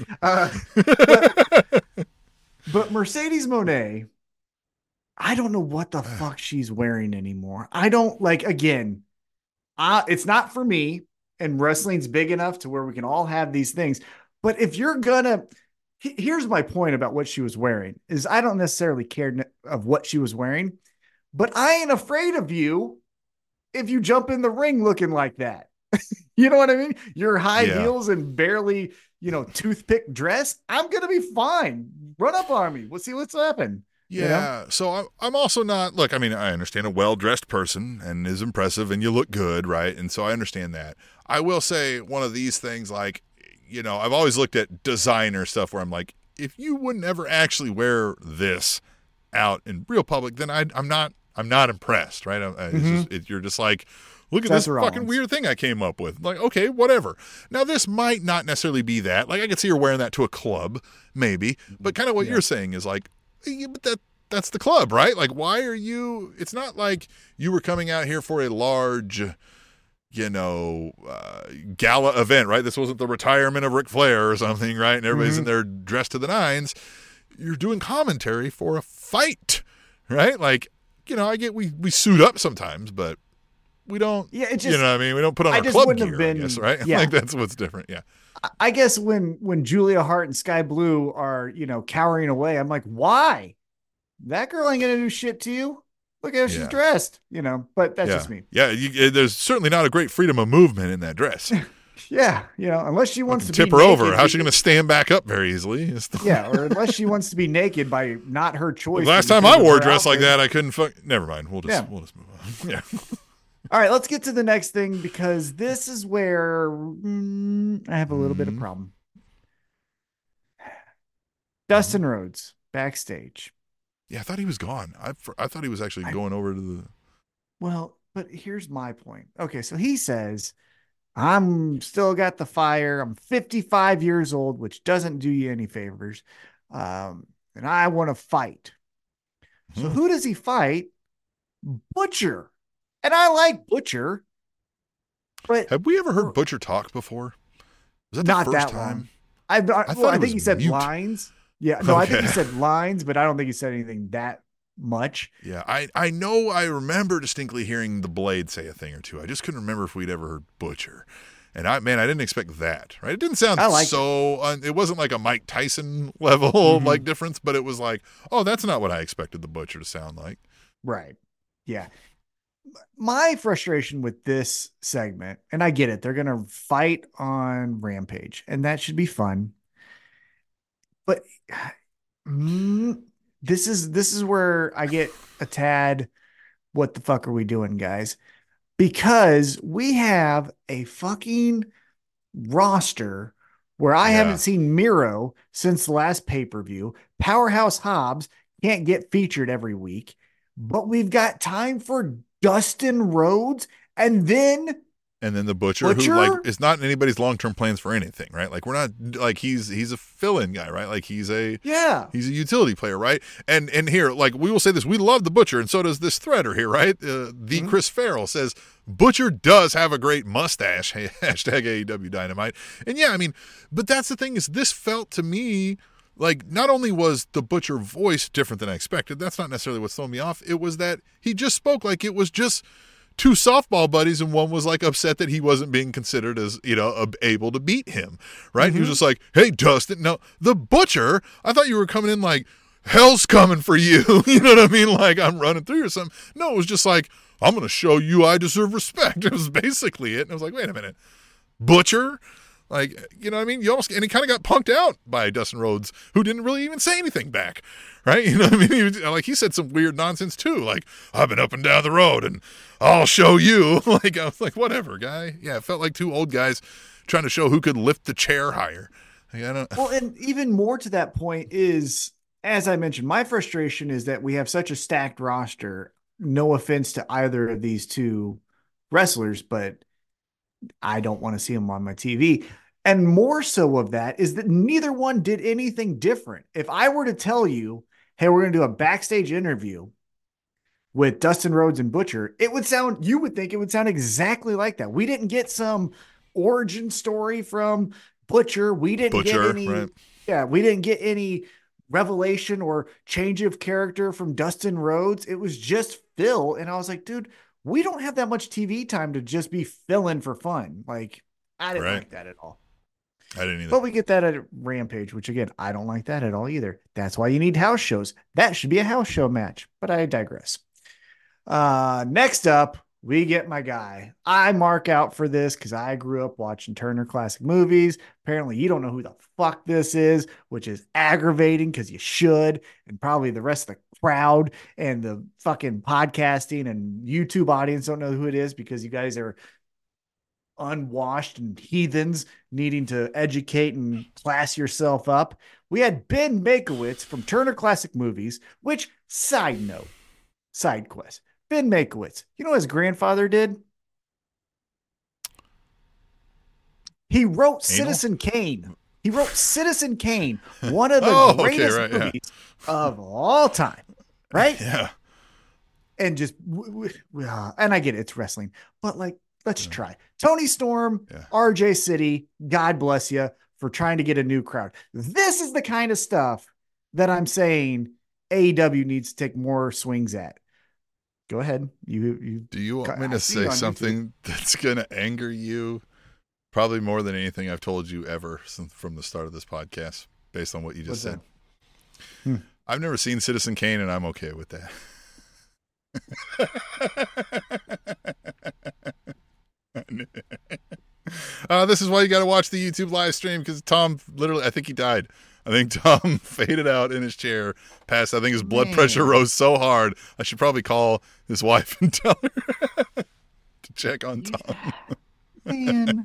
But Mercedes Moné, I don't know what the fuck she's wearing anymore. I don't like, again, it's not for me, and wrestling's big enough to where we can all have these things. But if you're gonna, here's my point about what she was wearing is I don't necessarily care of what she was wearing, but I ain't afraid of you if you jump in the ring looking like that. You know what I mean? Your high heels and barely, toothpick dress. I'm going to be fine. Run up on me. We'll see what's happened. Yeah. So I'm also not, look, I mean, I understand a well-dressed person and is impressive and you look good, right? And so I understand that. I will say one of these things, like, I've always looked at designer stuff where I'm like, if you wouldn't ever actually wear this out in real public, then I'm not impressed, right? You're just like, look at this fucking weird thing I came up with. Like, okay, whatever. Now, this might not necessarily be that. Like, I could see her wearing that to a club, maybe. But kind of what you're saying is like, but that's the club, right? Like, why are you? It's not like you were coming out here for a large, gala event, right? This wasn't the retirement of Ric Flair or something, right? And everybody's in there dressed to the nines. You're doing commentary for a fight, right? Like, I get we suit up sometimes, but we don't, you know what I mean? We don't put on our club gear, I guess, right? Yeah. Like, that's what's different, yeah. I guess when Julia Hart and Sky Blue are, cowering away, I'm like, why? That girl ain't going to do shit to you. Look at how she's dressed, but that's just me. Yeah, there's certainly not a great freedom of movement in that dress. Yeah, unless she wants to tip her over. How's she going to stand back up very easily? Yeah, or unless she wants to be naked by not her choice. Well, last time I wore a dress like that, I couldn't never mind. We'll just move on. Yeah. All right, let's get to the next thing because this is where I have a little bit of problem. Dustin Rhodes backstage. Yeah, I thought he was gone. I thought he was actually going over to the. Well, but here's my point. Okay, so he says, I'm still got the fire. I'm 55 years old, which doesn't do you any favors. And I want to fight. So who does he fight? Butcher. And I like Butcher. But have we ever heard Butcher talk before? Was that the first time? I think he said lines. Yeah, no, okay. I think he said lines, but I don't think he said anything that much. Yeah, I know I remember distinctly hearing the Blade say a thing or two. I just couldn't remember if we'd ever heard Butcher. And I didn't expect that, right? It didn't sound it wasn't like a Mike Tyson level like difference, but it was like, oh, that's not what I expected the Butcher to sound like. Right. Yeah. My frustration with this segment, and I get it, they're going to fight on Rampage, and that should be fun. But this is where I get a tad, what the fuck are we doing, guys? Because we have a fucking roster where I haven't seen Miro since the last pay-per-view. Powerhouse Hobbs can't get featured every week, but we've got time for Dustin Rhodes and then the Butcher, who like is not in anybody's long-term plans for anything, right? Like, we're not like he's a fill-in guy, right? Like, he's a utility player, right? And here, like, we will say this, we love the Butcher, and so does this threader here, right? Chris Farrell says Butcher does have a great mustache. Hashtag AEW Dynamite. And yeah, I mean, but that's the thing, is this felt to me like not only was the Butcher voice different than I expected, that's not necessarily what's throwing me off. It was that he just spoke like it was just two softball buddies, and one was like upset that he wasn't being considered as, able to beat him, right? He was just like, hey, Dustin. No, the Butcher, I thought you were coming in like, hell's coming for you. You know what I mean? Like, I'm running through or something. No, it was just like, I'm going to show you I deserve respect. It was basically it. And I was like, wait a minute. Butcher? Like, you know what I mean? And he kind of got punked out by Dustin Rhodes, who didn't really even say anything back, right? You know what I mean? He said some weird nonsense too, like, I've been up and down the road and I'll show you. Like, I was like, whatever, guy. Yeah, it felt like two old guys trying to show who could lift the chair higher. Well, and even more to that point is, as I mentioned, my frustration is that we have such a stacked roster. No offense to either of these two wrestlers, but I don't want to see them on my TV. And more so of that is that neither one did anything different. If I were to tell you, hey, we're going to do a backstage interview with Dustin Rhodes and Butcher, you would think it would sound exactly like that. We didn't get some origin story from Butcher. We didn't get any, right? Yeah, we didn't get any revelation or change of character from Dustin Rhodes. It was just Phil. And I was like, dude, we don't have that much TV time to just be filling for fun. Like, I didn't like that at all. I didn't either. But we get that at Rampage, which again, I don't like that at all either. That's why you need house shows. That should be a house show match, but I digress. Next up, we get my guy. I mark out for this because I grew up watching Turner Classic Movies. Apparently, you don't know who the fuck this is, which is aggravating because you should, and probably the rest of the crowd and the fucking podcasting and YouTube audience don't know who it is because you guys are unwashed and heathens needing to educate and class yourself up. We had Ben Makowitz from Turner Classic Movies, which, side quest, Ben Makowitz, you know what his grandfather did? He wrote Citizen Kane. He wrote Citizen Kane, one of the greatest movies of all time, right? Yeah. And just, and I get it, it's wrestling, but like, let's try. Tony Storm, RJ City, God bless you for trying to get a new crowd. This is the kind of stuff that I'm saying AEW needs to take more swings at. Go ahead. Do you want me to say something that's going to anger you? Probably more than anything I've told you ever from the start of this podcast, based on what you just said. I've never seen Citizen Kane, and I'm okay with that. This is why you got to watch the YouTube live stream, because Tom literally, I think he died. I think Tom faded out in his chair, passed. I think his blood pressure rose so hard. I should probably call his wife and tell her to check on Tom. Man.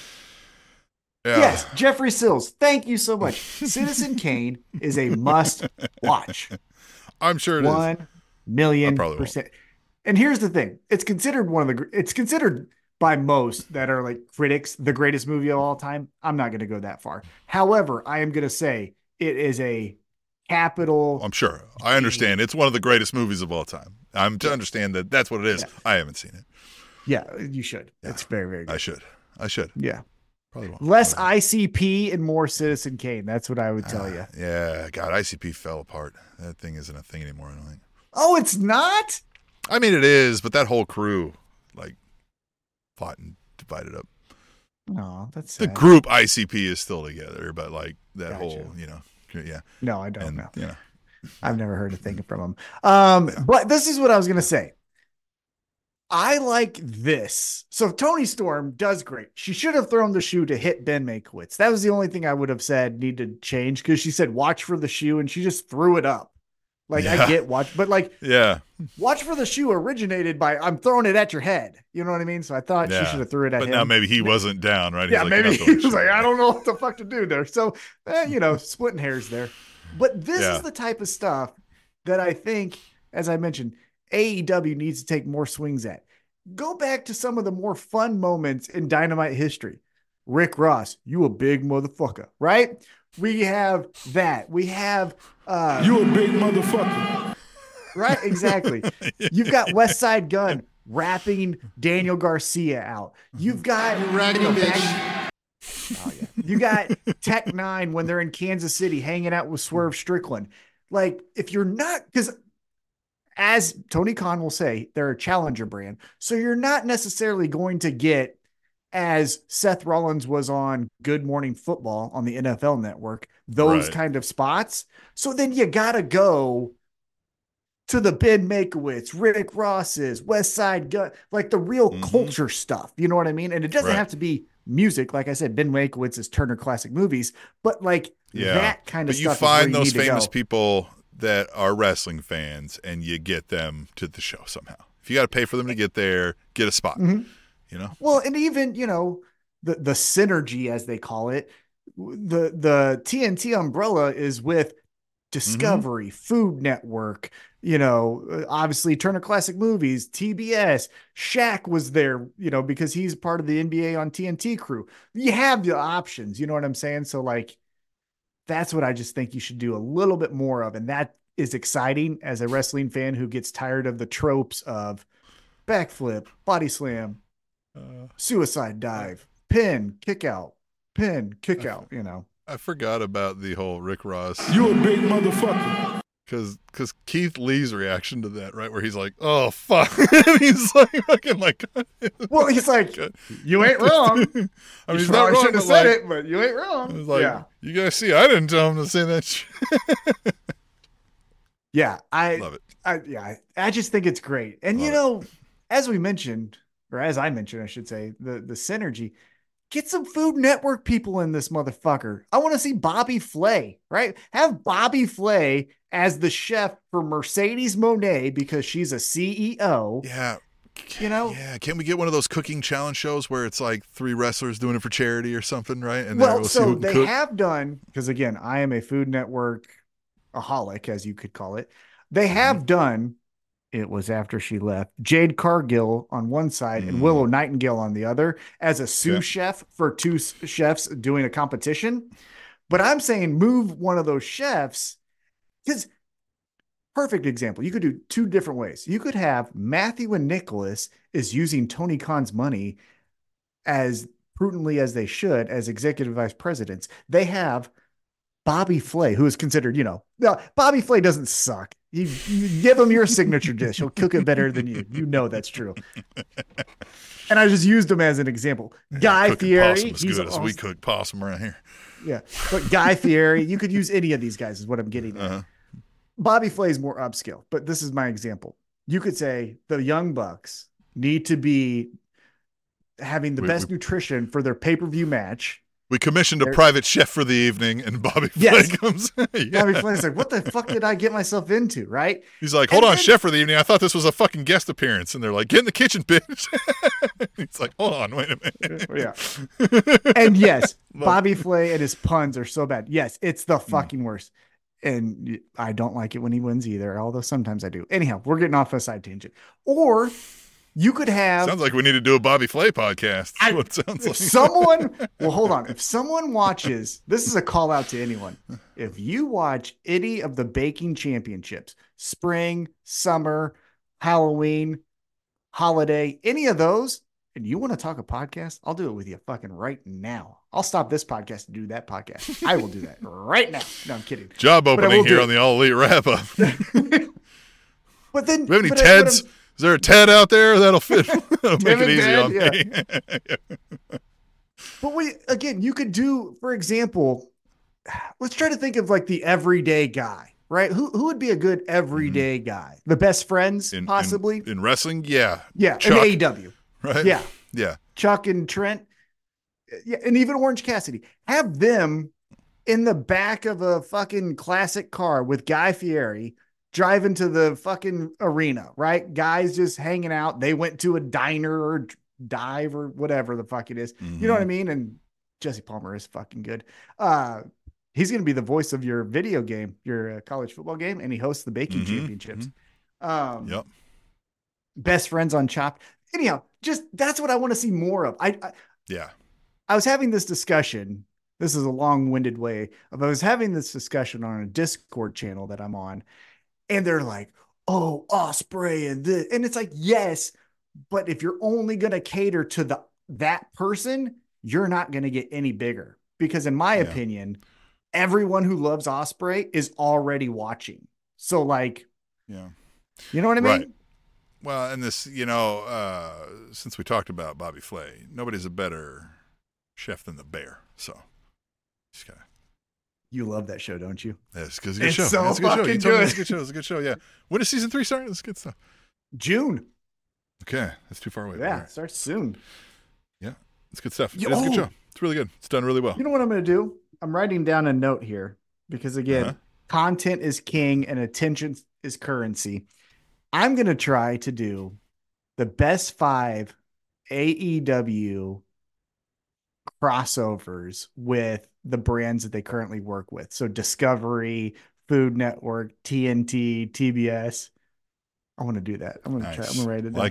Yes, Jeffrey Sills, thank you so much. Citizen Kane is a must watch. I'm sure it is. 1,000,000%. And here's the thing. It's considered by most that are like critics the greatest movie of all time. I'm not going to go that far. However, I am going to say it is a capital. I'm sure. I understand. It's one of the greatest movies of all time. I'm to understand that that's what it is. Yeah. I haven't seen it. Yeah, you should. Yeah. It's very, very good. I should. Yeah. Probably won't. Less ICP and more Citizen Kane. That's what I would tell you. Yeah. God, ICP fell apart. That thing isn't a thing anymore, I don't think. Oh, it's not? I mean, it is, but that whole crew, like, fought and divided up. No, that's sad. The group ICP is still together, but like that whole, yeah. No, I don't know. Yeah, I've never heard a thing from them. But this is what I was gonna say. I like this. So Tony Storm does great. She should have thrown the shoe to hit Ben Makowitz. That was the only thing I would have said needed to change, because she said watch for the shoe and she just threw it up. Like, I get watch, but like, watch for the shoe originated by I'm throwing it at your head. You know what I mean? So I thought she should have threw it at him. But now maybe he wasn't down, right? Yeah, maybe he was like, I don't know what the fuck to do there. So, splitting hairs there. But this is the type of stuff that I think, as I mentioned, AEW needs to take more swings at. Go back to some of the more fun moments in Dynamite history. Rick Ross, you a big motherfucker, right? We have that. We have you a big motherfucker. Right, exactly. You've got West Side Gun rapping Daniel Garcia out. You've got you got Tech 9 when they're in Kansas City hanging out with Swerve Strickland. Like, if you're not, because as Tony Khan will say, they're a challenger brand. So you're not necessarily going to get, as Seth Rollins was on Good Morning Football on the NFL Network, those kind of spots. So then you got to go to the Ben Makowitz, Rick Ross's, West Side Gun, like the real culture stuff. You know what I mean? And it doesn't have to be music. Like I said, Ben Mankiewicz is Turner Classic Movies, but like that kind of stuff. But you find those famous people that are wrestling fans and you get them to the show somehow. If you got to pay for them to get there, get a spot, Well, and even, the synergy, as they call it, the TNT umbrella is with Discovery, Food Network, obviously Turner Classic Movies, TBS. Shaq was there, because he's part of the NBA on TNT crew. You have the options, you know what I'm saying? So like, that's what I just think you should do a little bit more of. And that is exciting as a wrestling fan who gets tired of the tropes of backflip, body slam, suicide dive, pin, kick out, I forgot about the whole Rick Ross. You a big motherfucker. Because Keith Lee's reaction to that, right, where he's like, "Oh fuck," he's like, "Fucking like." Well, he's like, "You ain't wrong." I mean, he's not wrong. Should have said it, but you ain't wrong. It's like, you guys see, I didn't tell him to say that shit. Yeah, I love it. I just think it's great, and as we mentioned, or as I mentioned, I should say, the synergy. Get some Food Network people in this motherfucker. I want to see Bobby Flay, right? Have Bobby Flay as the chef for Mercedes Moné because she's a CEO. Yeah. Yeah. Can't we get one of those cooking challenge shows where it's like 3 wrestlers doing it for charity or something, right? And so they have done, because again, I am a Food Network aholic, as you could call it. They have done, it was after she left, Jade Cargill on one side and Willow Nightingale on the other as a sous chef for 2 chefs doing a competition. But I'm saying move one of those chefs, because perfect example, you could do 2 different ways. You could have Matthew and Nicholas is using Tony Khan's money as prudently as they should as executive vice presidents. They have Bobby Flay, who is considered, Bobby Flay doesn't suck. You give him your signature dish, he'll cook it better than you. You know that's true. And I just used him as an example. Guy Fieri, he's as good as we cook possum around here. Yeah, but Guy Fieri, you could use any of these guys, is what I'm getting at. Bobby Flay is more upscale, but this is my example. You could say the Young Bucks need to be having the best nutrition for their pay-per-view match. We commissioned a private chef for the evening, and Bobby Flay comes. Bobby Flay's like, "What the fuck did I get myself into?" Right? He's like, "Hold on, chef for the evening. I thought this was a fucking guest appearance." And they're like, "Get in the kitchen, bitch." He's like, "Hold on, wait a minute." Yeah. And yes, Bobby Flay and his puns are so bad. Yes, it's the fucking worst. And I don't like it when he wins either, although sometimes I do. Anyhow, we're getting off a side tangent. Or you could have... Sounds like we need to do a Bobby Flay podcast. That's what it sounds like. Someone... Well, hold on. If someone watches... This is a call out to anyone. If you watch any of the baking championships, spring, summer, Halloween, holiday, any of those, and you want to talk a podcast, I'll do it with you fucking right now. I'll stop this podcast to do that podcast. I will do that right now. No, I'm kidding. Job opening here on the All Elite Wrap Up. But then... Do we have any TEDs? Is there a TED out there that'll fit? That'll make it easy on me. But you could do, for example, let's try to think of like the everyday guy, right? Who would be a good everyday guy? The Best Friends, possibly? In wrestling? Yeah. Yeah, Chuck, in AEW. Right? Yeah. Yeah. Chuck and Trent. Yeah, and even Orange Cassidy. Have them in the back of a fucking classic car with Guy Fieri driving to the fucking arena, right? Guys just hanging out. They went to a diner or dive or whatever the fuck it is. You know what I mean? And Jesse Palmer is fucking good. He's going to be the voice of your video game, your college football game, and he hosts the baking championships. Yep. Best Friends on Chopped. Anyhow, just that's what I want to see more of. I was having this discussion. This is a long-winded way of I was having this discussion on a Discord channel that I'm on, and they're like, "Oh, Ospreay and this," and it's like, yes, but if you're only going to cater to that person, you're not going to get any bigger. Because in my opinion, everyone who loves Ospreay is already watching. So like, you know what I mean? Right. Well, and this, since we talked about Bobby Flay, nobody's a better chef than the Bear. So just gotta. You love that show, don't you? Yes, because it's a good show. So it's a good show. fucking good. It's a good show. It's a good show. Yeah. When is season 3 starting? It's good stuff. June. Okay, that's too far away. Yeah, it starts soon. Yeah. It's good stuff. It is a good show. It's really good. It's done really well. You know what I'm going to do? I'm writing down a note here because, again, content is king and attention is currency. I'm going to try to do the best 5 AEW crossovers with the brands that they currently work with. So Discovery, Food Network, TNT, TBS. I want to do that. I'm going to try. I'm going to write it down.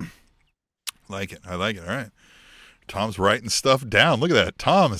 Like it. I like it. All right. Tom's writing stuff down. Look at that.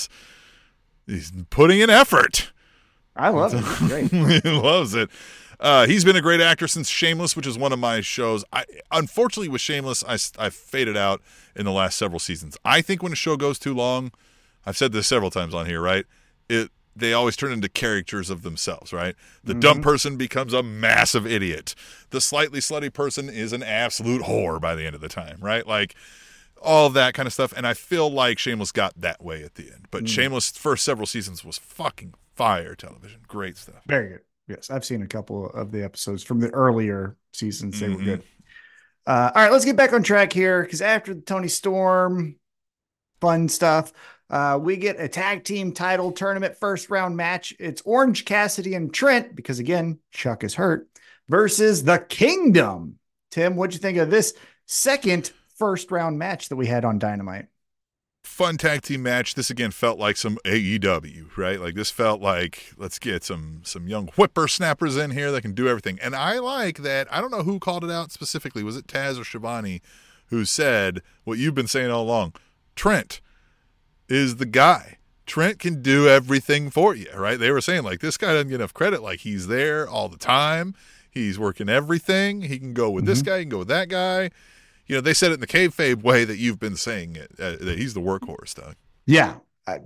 He's putting in effort. I love it. It's great. He loves it. He's been a great actor since Shameless, which is one of my shows. Unfortunately, with Shameless, I faded out in the last several seasons. I think when a show goes too long, I've said this several times on here, right? They always turn into characters of themselves, right? The dumb person becomes a massive idiot. The slightly slutty person is an absolute whore by the end of the time, right? Like all that kind of stuff. And I feel like Shameless got that way at the end. But Shameless, first several seasons was fucking fire television. Great stuff. Very good. Yes, I've seen a couple of the episodes from the earlier seasons. They were good. All right, let's get back on track here because after the Tony Storm fun stuff, we get a tag team title tournament first round match. It's Orange Cassidy and Trent, because again, Chuck is hurt, versus the Kingdom. Tim, what'd you think of this second first round match that we had on Dynamite? Fun tag team match. This again felt like some AEW, right? Like this felt like, let's get some young whippersnappers in here that can do everything. And I like that. I don't know who called it out specifically. Was it Taz or Shivani who said what you've been saying all along? Trent is the guy. Trent can do everything for you, right? They were saying like this guy doesn't get enough credit. Like he's there all the time. He's working everything. He can go with this guy. He can go with that guy. You know, they said it in the kayfabe way that you've been saying it, that he's the workhorse, Doug. Yeah.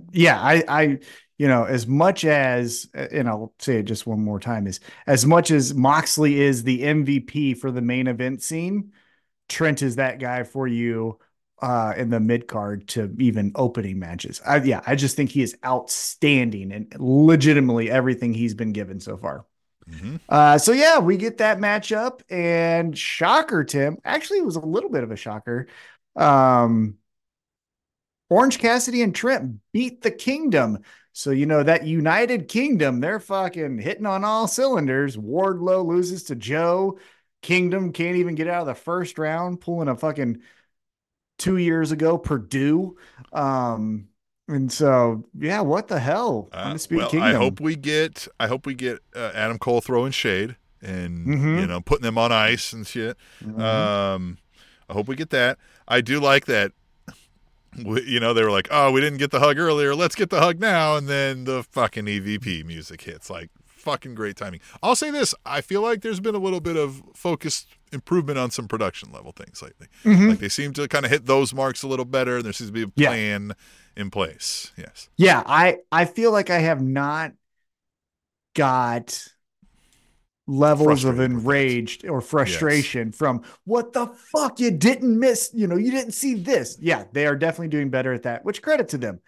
I as much as, and I'll say it just one more time, is as much as Moxley is the MVP for the main event scene, Trent is that guy for you in the mid card to even opening matches. I just think he is outstanding and legitimately everything he's been given so far. So yeah, we get that matchup, and shocker, Tim. Actually, it was a little bit of a shocker. Orange Cassidy and Trent beat the Kingdom. So, that United Kingdom, they're fucking hitting on all cylinders. Wardlow loses to Joe. Kingdom can't even get out of the first round, pulling a fucking 2 years ago Purdue. And so, yeah, what the hell? Kingdom. I hope we get Adam Cole throwing shade and putting them on ice and shit. I hope we get that. I do like that. They were like, oh, we didn't get the hug earlier. Let's get the hug now. And then the fucking EVP music hits. Like, fucking great timing. I'll say this. I feel like there's been a little bit of focused improvement on some production level things lately. Like they seem to kind of hit those marks a little better. There seems to be a plan in place. Yes. Yeah. I feel like I have not got levels of enraged or frustration from what the fuck you didn't miss. You didn't see this. Yeah. They are definitely doing better at that, which credit to them.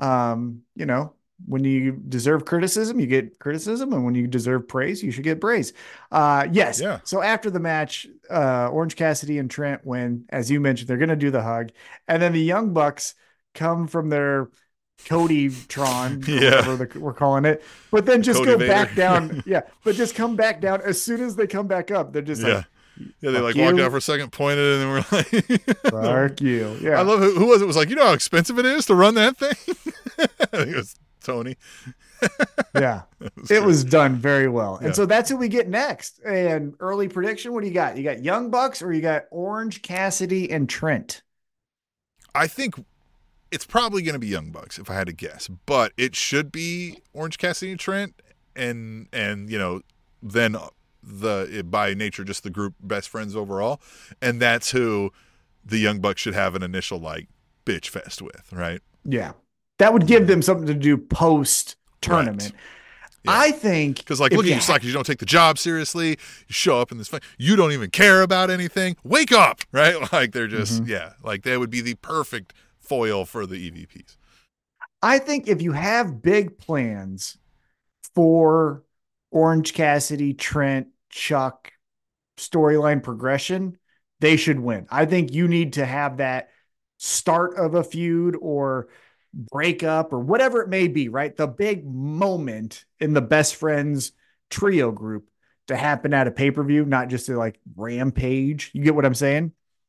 When you deserve criticism, you get criticism. And when you deserve praise, you should get praise. Yes. Yeah. So after the match, Orange Cassidy and Trent win. As you mentioned, they're going to do the hug. And then the Young Bucks come from their Cody Tron, whatever we're calling it, but then just Cody go Vader. Back down. Yeah. But just come back down. As soon as they come back up, they're just like, they like walked out for a second, pointed, and then we're like, fuck you. Yeah. I love who was it? Was like, you know how expensive it is to run that thing? I think it was Tony. Yeah. It was done very well. And so that's who we get next. And early prediction, what do you got? You got Young Bucks or you got Orange Cassidy and Trent? I think it's probably going to be Young Bucks if I had to guess, but it should be Orange Cassidy and Trent and then by nature just the group best friends overall, and that's who the Young Bucks should have an initial like bitch fest with, right? Yeah. That would give them something to do post tournament. Right. Yeah. I think because look at you, suckers. You don't take the job seriously. You show up in this fight. You don't even care about anything. Wake up, right? Like they're just like they would be the perfect foil for the EVPs. I think if you have big plans for Orange Cassidy, Trent, Chuck storyline progression, they should win. I think you need to have that start of a feud or breakup or whatever it may be, right? The big moment in the best friends trio group to happen at a pay-per-view, not just to like Rampage. You get what I'm saying?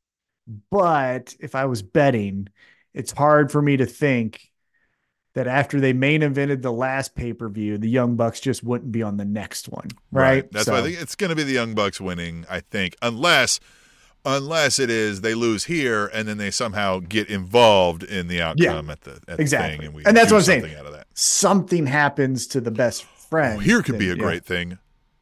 But if I was betting, it's hard for me to think that after they main evented the last pay-per-view, the Young Bucks just wouldn't be on the next one. Right. That's why I think it's going to be the Young Bucks winning, I think, unless it is they lose here and then they somehow get involved in the outcome at the exactly. thing. And that's what I'm saying. Out of that. Something happens to the best friend. Here could be a great thing.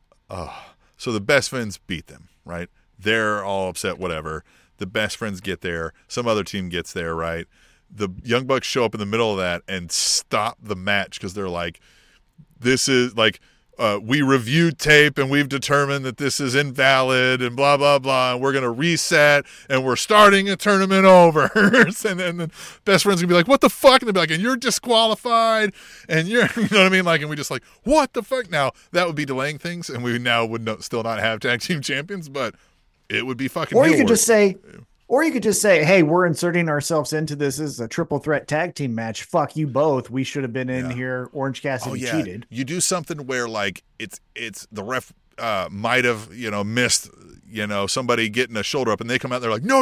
So the best friends beat them, right? They're all upset, whatever. The best friends get there. Some other team gets there, right? The Young Bucks show up in the middle of that and stop the match because they're like, this is like, we reviewed tape and we've determined that this is invalid and blah, blah, blah. And we're going to reset and we're starting a tournament over. and then best friends going to be like, what the fuck? And they'll be like, and you're disqualified and you're, you know what I mean? Like, and we just like, what the fuck? Now, that would be delaying things and we now would still not have tag team champions, but it would be fucking Or you could just say, hey, we're inserting ourselves into this as a triple threat tag team match. Fuck you both. We should have been in here. Orange Cassidy cheated. You do something where like it's the ref might have, missed, somebody getting a shoulder up and they come out and they're like,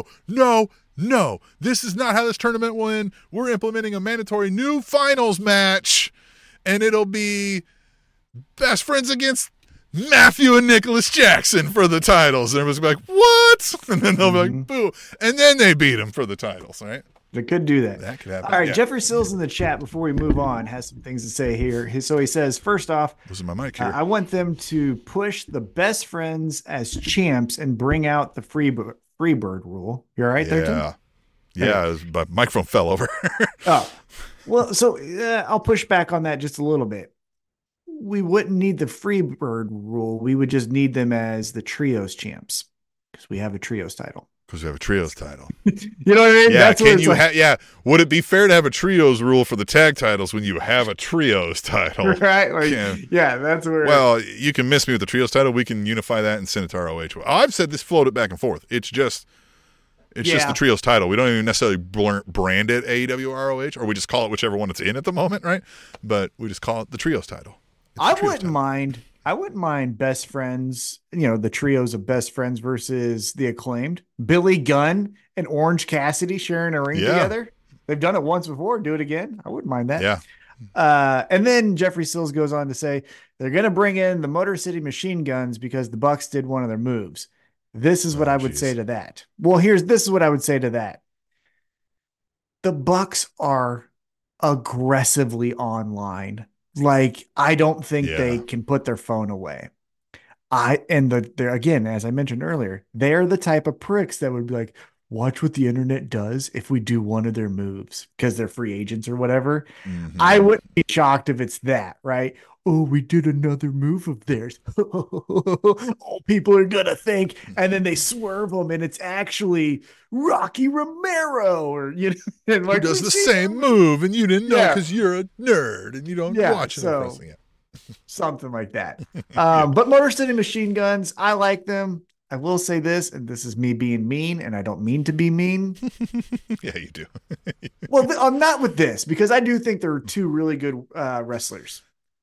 no. This is not how this tournament will end. We're implementing a mandatory new finals match and it'll be best friends against Matthew and Nicholas Jackson for the titles. And everyone's like, what? And then they'll be like, boo. And then they beat him for the titles, right? They could do that. That could happen. All right, Jeffrey Sills in the chat before we move on has some things to say here. So he says, first off, losing my mic here. I want them to push the best friends as champs and bring out the Freebird rule. You all right there, Tim? Yeah, my microphone fell over. Oh, well, so I'll push back on that just a little bit. We wouldn't need the Freebird rule. We would just need them as the trios champs because we have a trios title. You know what I mean? Yeah. That's Would it be fair to have a trios rule for the tag titles when you have a trios title? Right. That's where. Well, you can miss me with the trios title. We can unify that and send it to ROH. I've said this, float it back and forth. It's just the trios title. We don't even necessarily brand it AEW ROH, or we just call it whichever one it's in at the moment, right? But we just call it the trios title. I wouldn't mind best friends, the trios of best friends versus the Acclaimed. Billy Gunn and Orange Cassidy sharing a ring together. They've done it once before. Do it again. I wouldn't mind that. Yeah. And then Jeffrey Sills goes on to say they're going to bring in the Motor City Machine Guns because the Bucks did one of their moves. This is what I would say to that. Well, this is what I would say to that. The Bucks are aggressively online. Like, I don't think they can put their phone away. They're again, as I mentioned earlier, they're the type of pricks that would be like, watch what the internet does if we do one of their moves because they're free agents or whatever. Mm-hmm. I wouldn't be shocked if it's that, right? Oh, we did another move of theirs. All people are going to think. And then they swerve them and it's actually Rocky Romero or, and like, who does the same move and you didn't know because you're a nerd and you don't watch it. Something like that. But Motor City Machine Guns, I like them. I will say this, and this is me being mean, and I don't mean to be mean. Yeah, you do. Well, I'm not with this because I do think they're two really good wrestlers.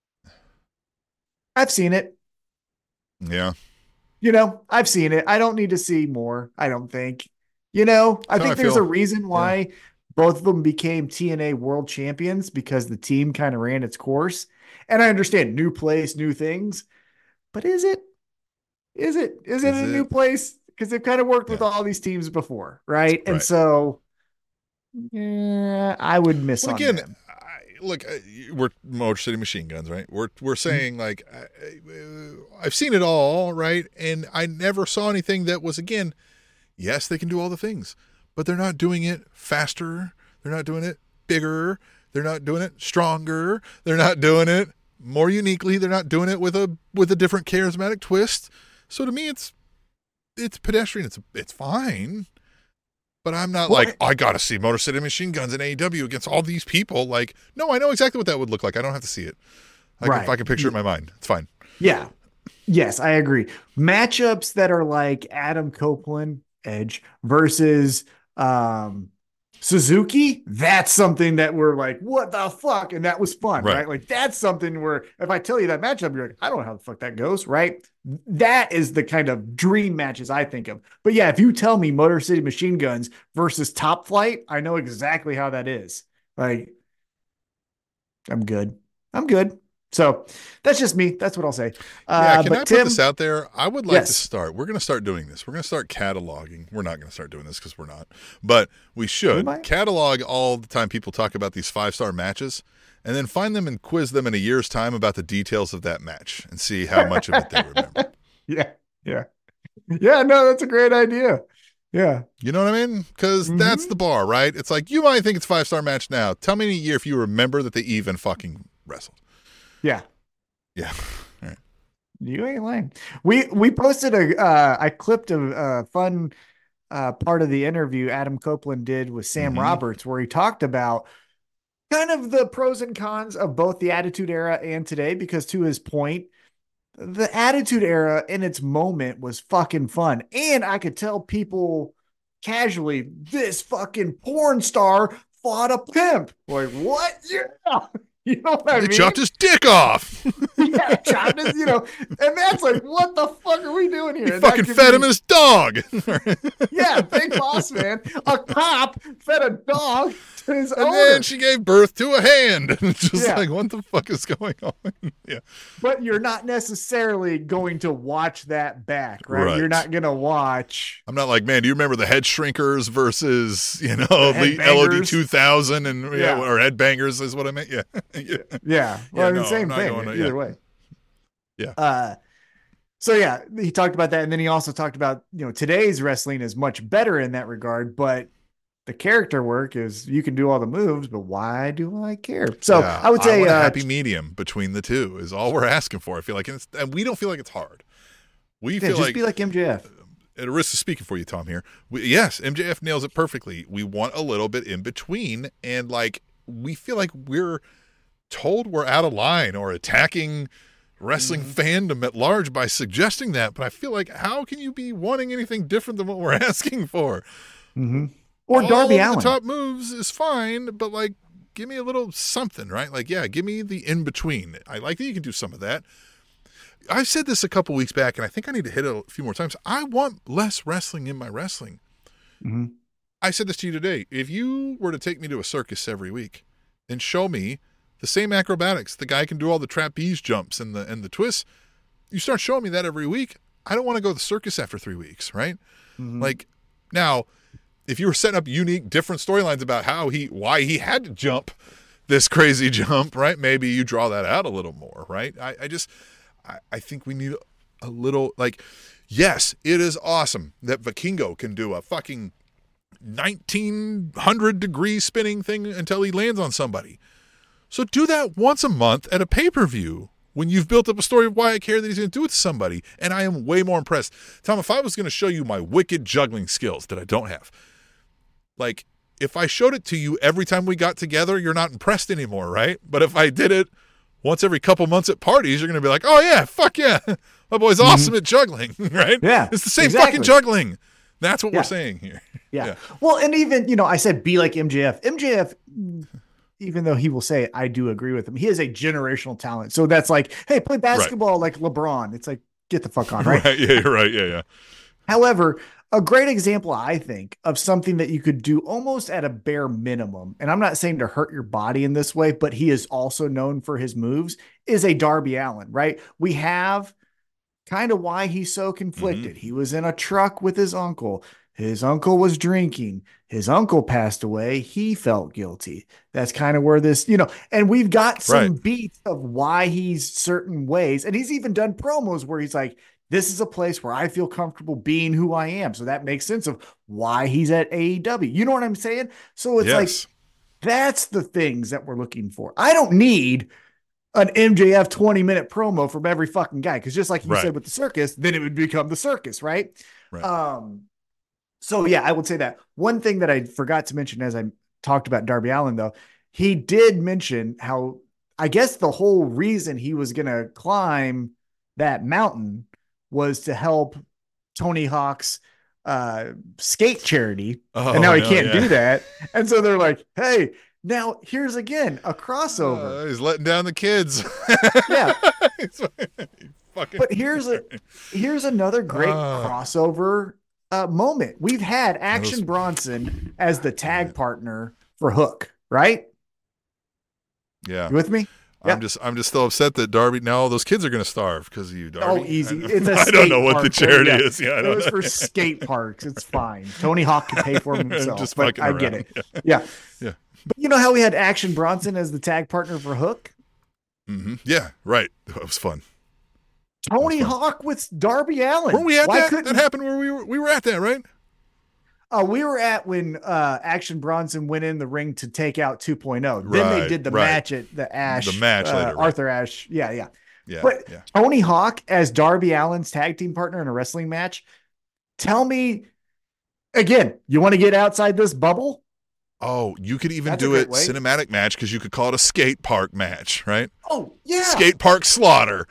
I've seen it. Yeah. I've seen it. I don't need to see more, I don't think. I think there's a reason why both of them became TNA world champions because the team kind of ran its course. And I understand new place, new things. But is it? Is it a new place? Because they've kind of worked with all these teams before, right? And so I would miss on them. Look, we're Motor City Machine Guns, right? We're saying like I've seen it all, right? And I never saw anything that was, again, yes, they can do all the things, but they're not doing it faster. They're not doing it bigger. They're not doing it stronger. They're not doing it more uniquely. They're not doing it with a different charismatic twist. So to me, it's pedestrian. It's fine. But I'm not I got to see Motor City Machine Guns in AEW against all these people. Like, no, I know exactly what that would look like. I don't have to see it. If I can picture it in my mind, it's fine. Yeah. Yes, I agree. Matchups that are like Adam Copeland, Edge, versus Suzuki, that's something that we're like, what the fuck? And that was fun, right? Like, that's something where if I tell you that matchup, you're like, I don't know how the fuck that goes, right? That is the kind of dream matches I think of. But yeah, if you tell me Motor City Machine Guns versus Top Flight, I know exactly how that is. Like, I'm good. I'm good. So that's just me. That's what I'll say. Can I Tim, put this out there? I would like to yes. start. We're going to start doing this. We're going to start cataloging. We're not going to start doing this because we're not. But we should catalog all the time people talk about these 5-star matches and then find them and quiz them in a year's time about the details of that match and see how much of it they remember. Yeah, no, that's a great idea. Yeah. You know what I mean? Because that's the bar, right? It's like, you might think it's a 5-star match now. Tell me in a year if you remember that they even fucking wrestled. Yeah. Yeah. All right. You ain't lying. We posted I clipped a fun part of the interview Adam Copeland did with Sam Roberts, where he talked about kind of the pros and cons of both the Attitude Era and today, because to his point, the Attitude Era in its moment was fucking fun. And I could tell people casually, this fucking porn star fought a pimp. Like, what? Yeah. You know what I mean? They chopped his dick off. Yeah, chopped his, and that's like, what the fuck are we doing here? He fucking fed him his dog. Yeah, Big Boss Man. A cop fed a dog to his owner. And then she gave birth to a hand. Just like, what the fuck is going on? Yeah. But you're not necessarily going to watch that back, right? You're not going to watch. I'm not like, man, do you remember the Head Shrinkers versus, LOD 2000 and or Headbangers is what I meant? Yeah. Yeah. Well, the same thing either way. Yeah. So yeah, he talked about that. And then he also talked about, today's wrestling is much better in that regard, but the character work is you can do all the moves, but why do I care? So I would say a happy medium between the two is all we're asking for. I feel like, and we don't feel like it's hard. We feel just be like MJF. At a risk of speaking for you, Tom, here. Yes, MJF nails it perfectly. We want a little bit in between, and like we feel like we're told we're out of line or attacking wrestling fandom at large by suggesting that. But I feel like, how can you be wanting anything different than what we're asking for? Or Darby Allin. The top moves is fine, but like, give me a little something, right? Like, yeah, give me the in between. I like that you can do some of that. I said this a couple weeks back, and I think I need to hit it a few more times. I want less wrestling in my wrestling. I said this to you today. If you were to take me to a circus every week and show me the same acrobatics, the guy can do all the trapeze jumps and the twists, you start showing me that every week, I don't want to go to the circus after 3 weeks, right? Like, now, if you were setting up unique, different storylines about why he had to jump this crazy jump, right? Maybe you draw that out a little more, right? I think we need a little, like, yes, it is awesome that Vikingo can do a fucking 1900-degree spinning thing until he lands on somebody. So do that once a month at a pay-per-view when you've built up a story of why I care that he's going to do it to somebody. And I am way more impressed. Tom, if I was going to show you my wicked juggling skills that I don't have, like, if I showed it to you every time we got together, you're not impressed anymore, right? But if I did it once every couple months at parties, you're going to be like, oh, yeah, fuck yeah. My boy's awesome at juggling, right? Yeah. It's the same fucking juggling. That's what we're saying here. Yeah. Well, and even, I said be like MJF. MJF, even though he will say I do agree with him, he is a generational talent. So that's like, hey, play basketball like LeBron. It's like, get the fuck on, right? Right. Yeah, you're right. Yeah. However, a great example, I think, of something that you could do almost at a bare minimum, and I'm not saying to hurt your body in this way, but he is also known for his moves, is a Darby Allin, right? We have kind of why he's so conflicted. He was in a truck with his uncle. His uncle was drinking. His uncle passed away. He felt guilty. That's kind of where this, and we've got some beats of why he's certain ways. And he's even done promos where he's like, this is a place where I feel comfortable being who I am. So that makes sense of why he's at AEW. You know what I'm saying? So it's like, that's the things that we're looking for. I don't need an MJF 20-minute promo from every fucking guy. Cause just like you said with the circus, then it would become the circus. Right. So yeah, I would say that. One thing that I forgot to mention as I talked about Darby Allin, though, he did mention how, I guess the whole reason he was going to climb that mountain was to help Tony Hawk's skate charity, Oh, and now he no, can't yeah. do that. And so they're like, hey, now here's again a crossover. He's letting down the kids. Yeah. Fucking But here's another great crossover moment. We've had Action Bronson as the tag partner for Hook, right? yeah. You with me? Yeah. I'm just still upset that Darby. Now all those kids are going to starve because of you, Darby. Oh, easy. I don't know what the charity is. Yeah, I it don't was know. for skate parks. It's fine. Tony Hawk can pay for himself. Just but fucking I get around. it. Yeah. Yeah. But you know how we had Action Bronson as the tag partner for Hook? Mm-hmm. Yeah, right. That was fun. Tony Hawk with Darby Allin. Weren't we at Why that? couldn't- That happened where we were at that, right? We were at when Action Bronson went in the ring to take out 2.0. Then they did the match at the Ash. The match later, right. Arthur Ashe. Yeah. Yeah. But yeah. Tony Hawk as Darby Allin's tag team partner in a wrestling match. Tell me, again, you want to get outside this bubble? Oh, you could even That's a do great it way. cinematic match because you could call it a skate park match, right? Oh, yeah. Skate park slaughter.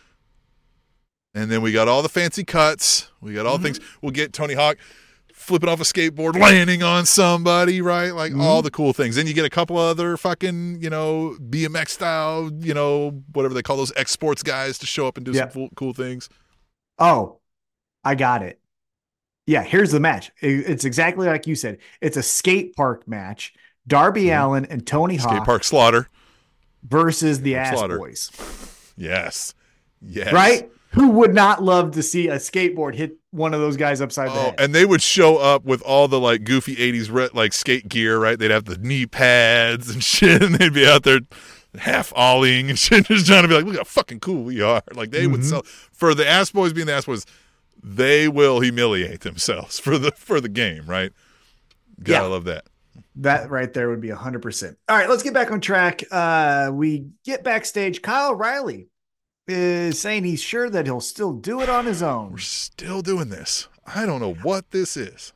And then we got all the fancy cuts. We got all things. We'll get Tony Hawk flipping off a skateboard, landing on somebody, right? Like all the cool things. Then you get a couple other fucking, BMX style, whatever they call those X-Sports guys to show up and do some cool things. Oh, I got it. Yeah, here's the match. It's exactly like you said. It's a skate park match. Darby Allin and Tony Hawk Skate park slaughter. versus the Ass Slaughter. Boys. Yes. Right? Who would not love to see a skateboard hit one of those guys upside the head? And they would show up with all the like goofy 80s skate gear, right? They'd have the knee pads and shit, and they'd be out there half ollieing and shit, just trying to be like, look how fucking cool we are. Like they would sell for the Ass Boys being the Ass Boys, they will humiliate themselves for the game, right? Gotta love that. That right there would be 100%. All right, let's get back on track. We get backstage. Kyle O'Reilly is saying he's sure that he'll still do it on his own. We're still doing this. I don't know what this is.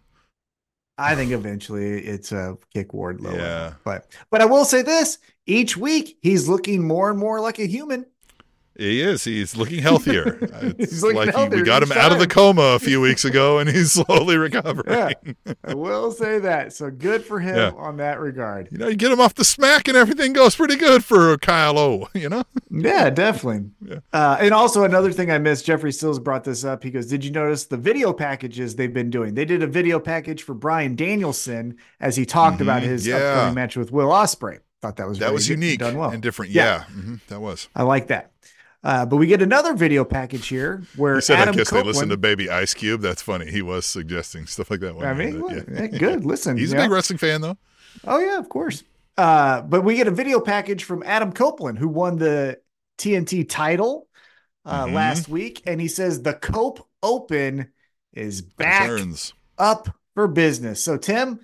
I think eventually it's a Kick Wardlow. Yeah. But I will say this, each week he's looking more and more like a human. He is. He's looking healthier. He's looking like healthier we got him each out of the time. coma a few weeks ago, and he's slowly recovering. Yeah, I will say that. So good for him on that regard. You get him off the smack, and everything goes pretty good for Kyle O. Yeah, definitely. Yeah. And also another thing I missed, Jeffrey Stills brought this up. He goes, did you notice the video packages they've been doing? They did a video package for Bryan Danielson as he talked about his upcoming match with Will Ospreay. Thought that was unique done well. and different. Yeah. That was. I like that. But we get another video package here where He said, Adam I guess Copeland, they listened to Baby Ice Cube. That's funny. He was suggesting stuff like that. I mean, good. Listen, He's a big wrestling fan, though. Oh, yeah, of course. But we get a video package from Adam Copeland, who won the TNT title last week. And he says the Cope Open is back up for business. So, Tim,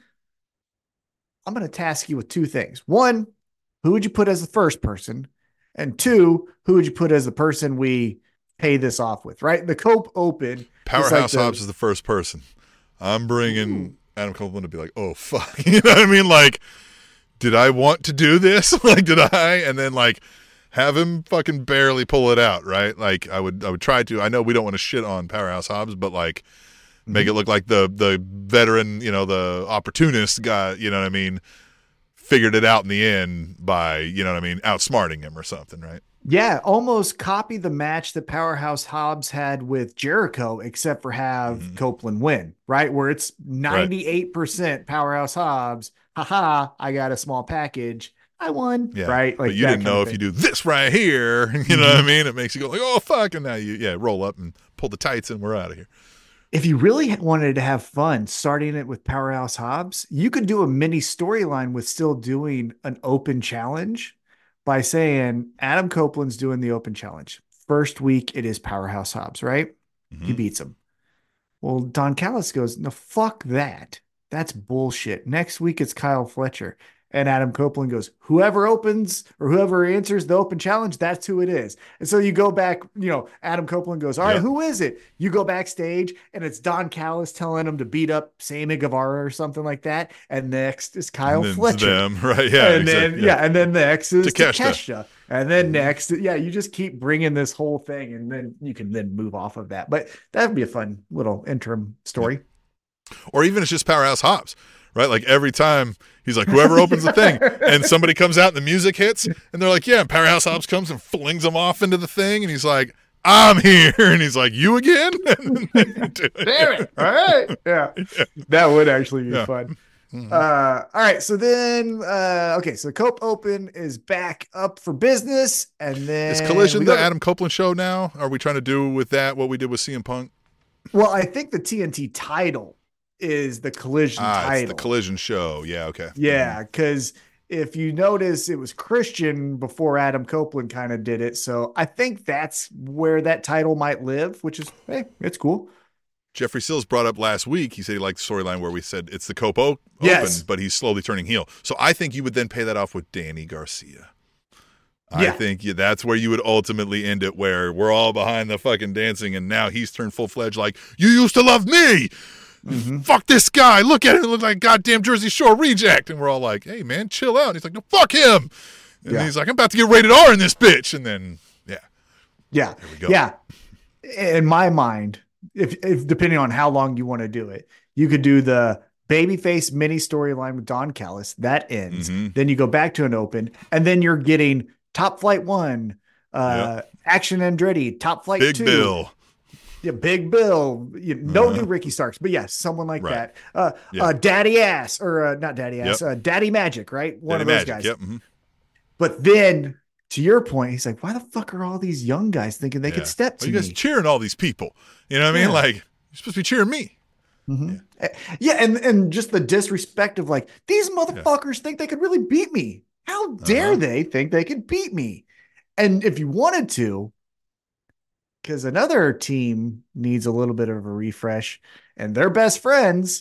I'm going to task you with two things. One, who would you put as the first person? And two, who would you put as the person we pay this off with, right? The Cope Open. Powerhouse Hobbs is the first person. I'm bringing Adam Copeland to be like, oh, fuck. You know what I mean? Like, did I want to do this? Did I? And then, have him fucking barely pull it out, right? Like, I would try to. I know we don't want to shit on Powerhouse Hobbs, but, make it look like the veteran, the opportunist guy, you know what I mean, figured it out in the end by, outsmarting him or something, right? Yeah, almost copy the match that Powerhouse Hobbs had with Jericho, except for have Copeland win, right? Where it's 98% Powerhouse Hobbs. Haha, I got a small package. I won, right? But you didn't know if you do this right here, you know what I mean? It makes you go oh, fuck, and now you roll up and pull the tights and we're out of here. If you really wanted to have fun starting it with Powerhouse Hobbs, you could do a mini storyline with still doing an open challenge by saying Adam Copeland's doing the open challenge. First week, it is Powerhouse Hobbs, right? He beats him. Well, Don Callis goes, no, fuck that. That's bullshit. Next week, it's Kyle Fletcher. And Adam Copeland goes, whoever opens or whoever answers the open challenge, that's who it is. And so you go back, Adam Copeland goes, all right, who is it? You go backstage and it's Don Callis telling him to beat up Sammy Guevara or something like that. And next is Kyle Fletcher. Them, right? Yeah. And then next is Takeshita. Takeshita. And then next, you just keep bringing this whole thing and then you can then move off of that. But that would be a fun little interim story. Or even it's just Powerhouse Hobbs, right? Like every time he's like, whoever opens the thing, and somebody comes out and the music hits, and they're like, yeah, and Powerhouse Hobbs comes and flings them off into the thing, and he's like, I'm here. And he's like, you again? Damn it. All right. Yeah. That would actually be fun. Mm-hmm. All right. So then, so Cope Open is back up for business. And then is Collision the Adam Copeland show now? Are we trying to do with that what we did with CM Punk? Well, I think the TNT title is the Collision title. It's the Collision show. Yeah. Okay. Yeah. Because if you notice, it was Christian before Adam Copeland kind of did it. So I think that's where that title might live, which is, hey, it's cool. Jeffrey Sills brought up last week, he said he liked the storyline where we said it's the Cope Open, but he's slowly turning heel. So I think you would then pay that off with Danny Garcia. I think that's where you would ultimately end it, where we're all behind the fucking dancing, and now he's turned full-fledged like, you used to love me! Mm-hmm. Fuck this guy! Look at it! It looks like a goddamn Jersey Shore reject! And we're all like, hey, man, chill out. And he's like, no, fuck him! And he's like, I'm about to get rated R in this bitch! And then, yeah. There we go. Yeah. In my mind, if depending on how long you want to do it, you could do the babyface mini storyline with Don Callis. That ends. Mm-hmm. Then you go back to an open, and then you're getting Top Flight 1, Action Andretti, Top Flight 2. Big Bill. Yeah, Big Bill. No new Ricky Starks, but yes, someone like that. Daddy Ass, or not Daddy Ass, Daddy Magic, right? One of those guys. Yep. Mm-hmm. But then, to your point, he's like, why the fuck are all these young guys thinking they could step to me? You guys cheering all these people. You know what I mean? Like, you're supposed to be cheering me. Mm-hmm. Yeah, and just the disrespect of like, these motherfuckers think they could really beat me. How dare they think they could beat me? And if you wanted to, because another team needs a little bit of a refresh, and they're best friends,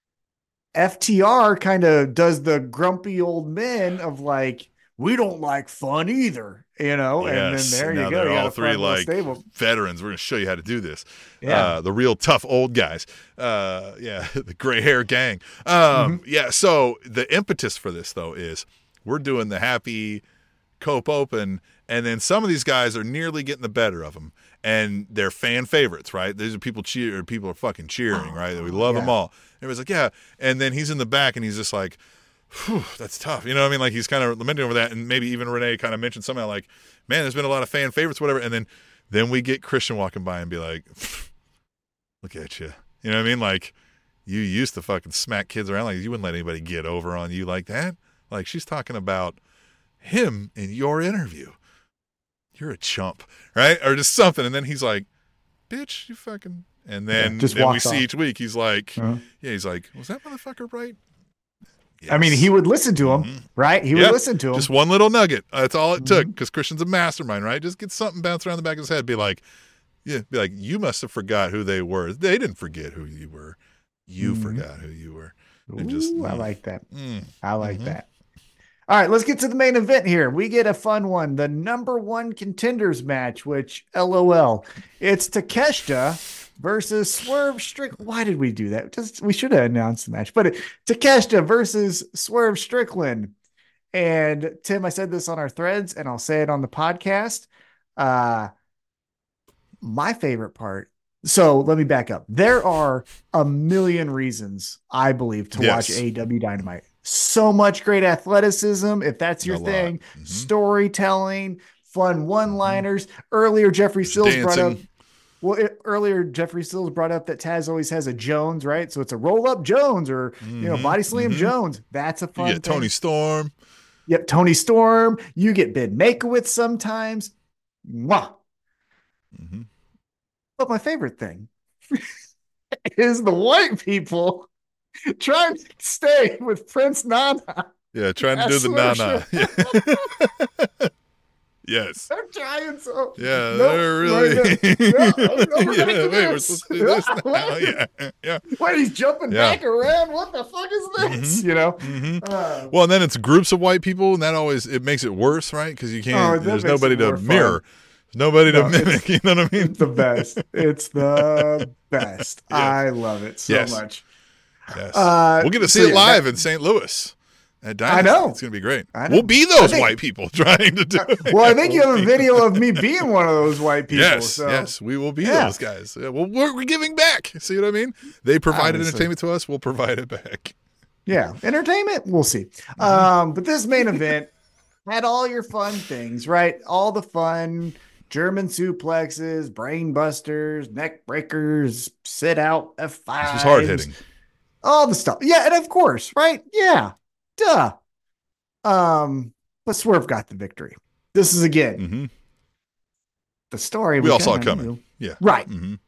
FTR kind of does the grumpy old men of like, we don't like fun either, you know? Yes. And then there you go. They're you all three like veterans. We're going to show you how to do this. Yeah. The real tough old guys. The gray hair gang. Yeah. So the impetus for this though is we're doing the happy Cope Open, and then some of these guys are nearly getting the better of them, and they're fan favorites, right? These are people are fucking cheering, right? We love them all. Everybody's like, yeah. And then he's in the back, and he's just like, whew, that's tough. You know what I mean? Like he's kind of lamenting over that, and maybe even Renee kind of mentioned somehow like, man, there's been a lot of fan favorites, whatever. And then we get Christian walking by and be like, look at you. You know what I mean? Like you used to fucking smack kids around, like you wouldn't let anybody get over on you like that. Like she's talking about him in your interview. You're a chump, right? Or just something. And then he's like, bitch, you fucking. And then, we see each week, he's like, he's like, was that motherfucker right? Yes. I mean, he would listen to him, right? He would listen to him. Just one little nugget. That's all it took, because Christian's a mastermind, right? Just get something bounced around the back of his head. Be like, you must have forgot who they were. They didn't forget who you were. You forgot who you were. Ooh, I like that. I like that. All right, let's get to the main event here. We get a fun one, the number one contenders match, which, LOL, it's Takeshita versus Swerve Strickland. Why did we do that? We should have announced the match, but Takeshita versus Swerve Strickland. And Tim, I said this on our threads, and I'll say it on the podcast. My favorite part. So let me back up. There are a million reasons, I believe, to watch AEW Dynamite. So much great athleticism, if that's your thing, storytelling, fun one-liners. Earlier, Jeffrey Sills brought up that Taz always has a Jones, right? So it's a roll-up Jones or body slam Jones. That's a fun thing. Tony Storm. Yep, Tony Storm. You get Ben Makowitz sometimes. Mwah. But my favorite thing is the white people trying to stay with Prince Nana. Yeah, trying to do the Nana. Yes. They're trying so. Yeah, they're really. We're supposed to do this now. Yeah. Wait, he's jumping back around. What the fuck is this? Well, and then it's groups of white people, and that always it makes it worse, right? Because you can't. There's nobody to mirror. Nobody to mimic, you know what I mean? It's the best. It's the best. I love it so much. Yes. We'll get to see it live in St. Louis. at Dynasty. I know. It's going to be great. We'll be those white people trying to do it. Well, I think you have a video of me being one of those white people. Yes, we will be those guys. Yeah, well, we're giving back. See what I mean? They provided entertainment to us. We'll provide it back. Yeah, entertainment. We'll see. But this main event had all your fun things, right? All the fun German suplexes, brain busters, neck breakers, sit out F5s. This was hard hitting. All the stuff. Yeah, and of course, right? Yeah. Duh. But Swerve got the victory. This is again the story we all saw coming. Knew. Yeah. Right.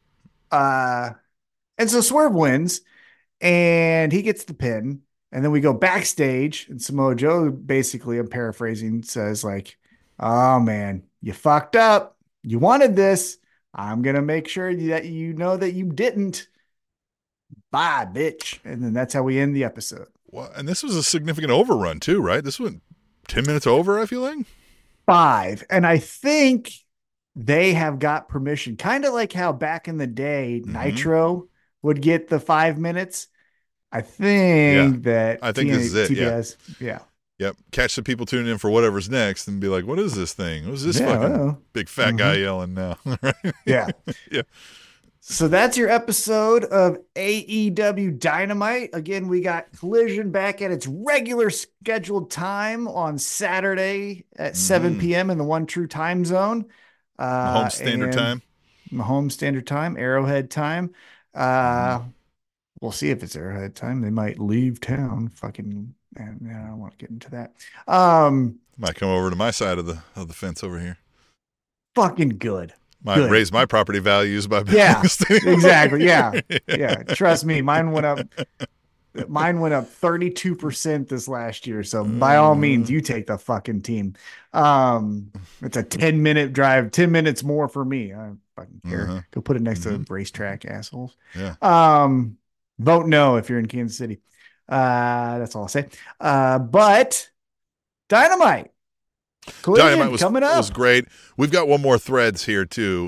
And so Swerve wins and he gets the pin. And then we go backstage and Samoa Joe basically, I'm paraphrasing, says like, oh man, you fucked up. You wanted this. I'm going to make sure that you know that you didn't. Bye, bitch. And then that's how we end the episode. Well, and this was a significant overrun too, right? This went 10 minutes over, I feel like. 5. And I think they have got permission, kind of like how back in the day, Nitro would get the 5 minutes. I think this is it. TBS, yeah. Yep. Catch the people tuning in for whatever's next and be like, what is this thing? What's this fucking big fat guy yelling now? Right? Yeah. Yeah. So that's your episode of AEW Dynamite. Again, we got Collision back at its regular scheduled time on Saturday at 7 p.m. in the One True Time Zone. Home Standard Time. Home Standard Time, Arrowhead Time. We'll see if it's Arrowhead Time. They might leave town. Fucking, man, I don't want to get into that. Might come over to my side of the fence over here. Fucking good. Might raise my property values by exactly. Yeah. Trust me, mine went up 32% this last year. So by all means, you take the fucking team. It's a 10-minute drive, 10 minutes more for me. I don't fucking care. Go put it next to the racetrack, assholes. Yeah. Vote no if you're in Kansas City. That's all I'll say. But Dynamite. Collision Dynamite was coming up. Was great. We've got one more threads here too.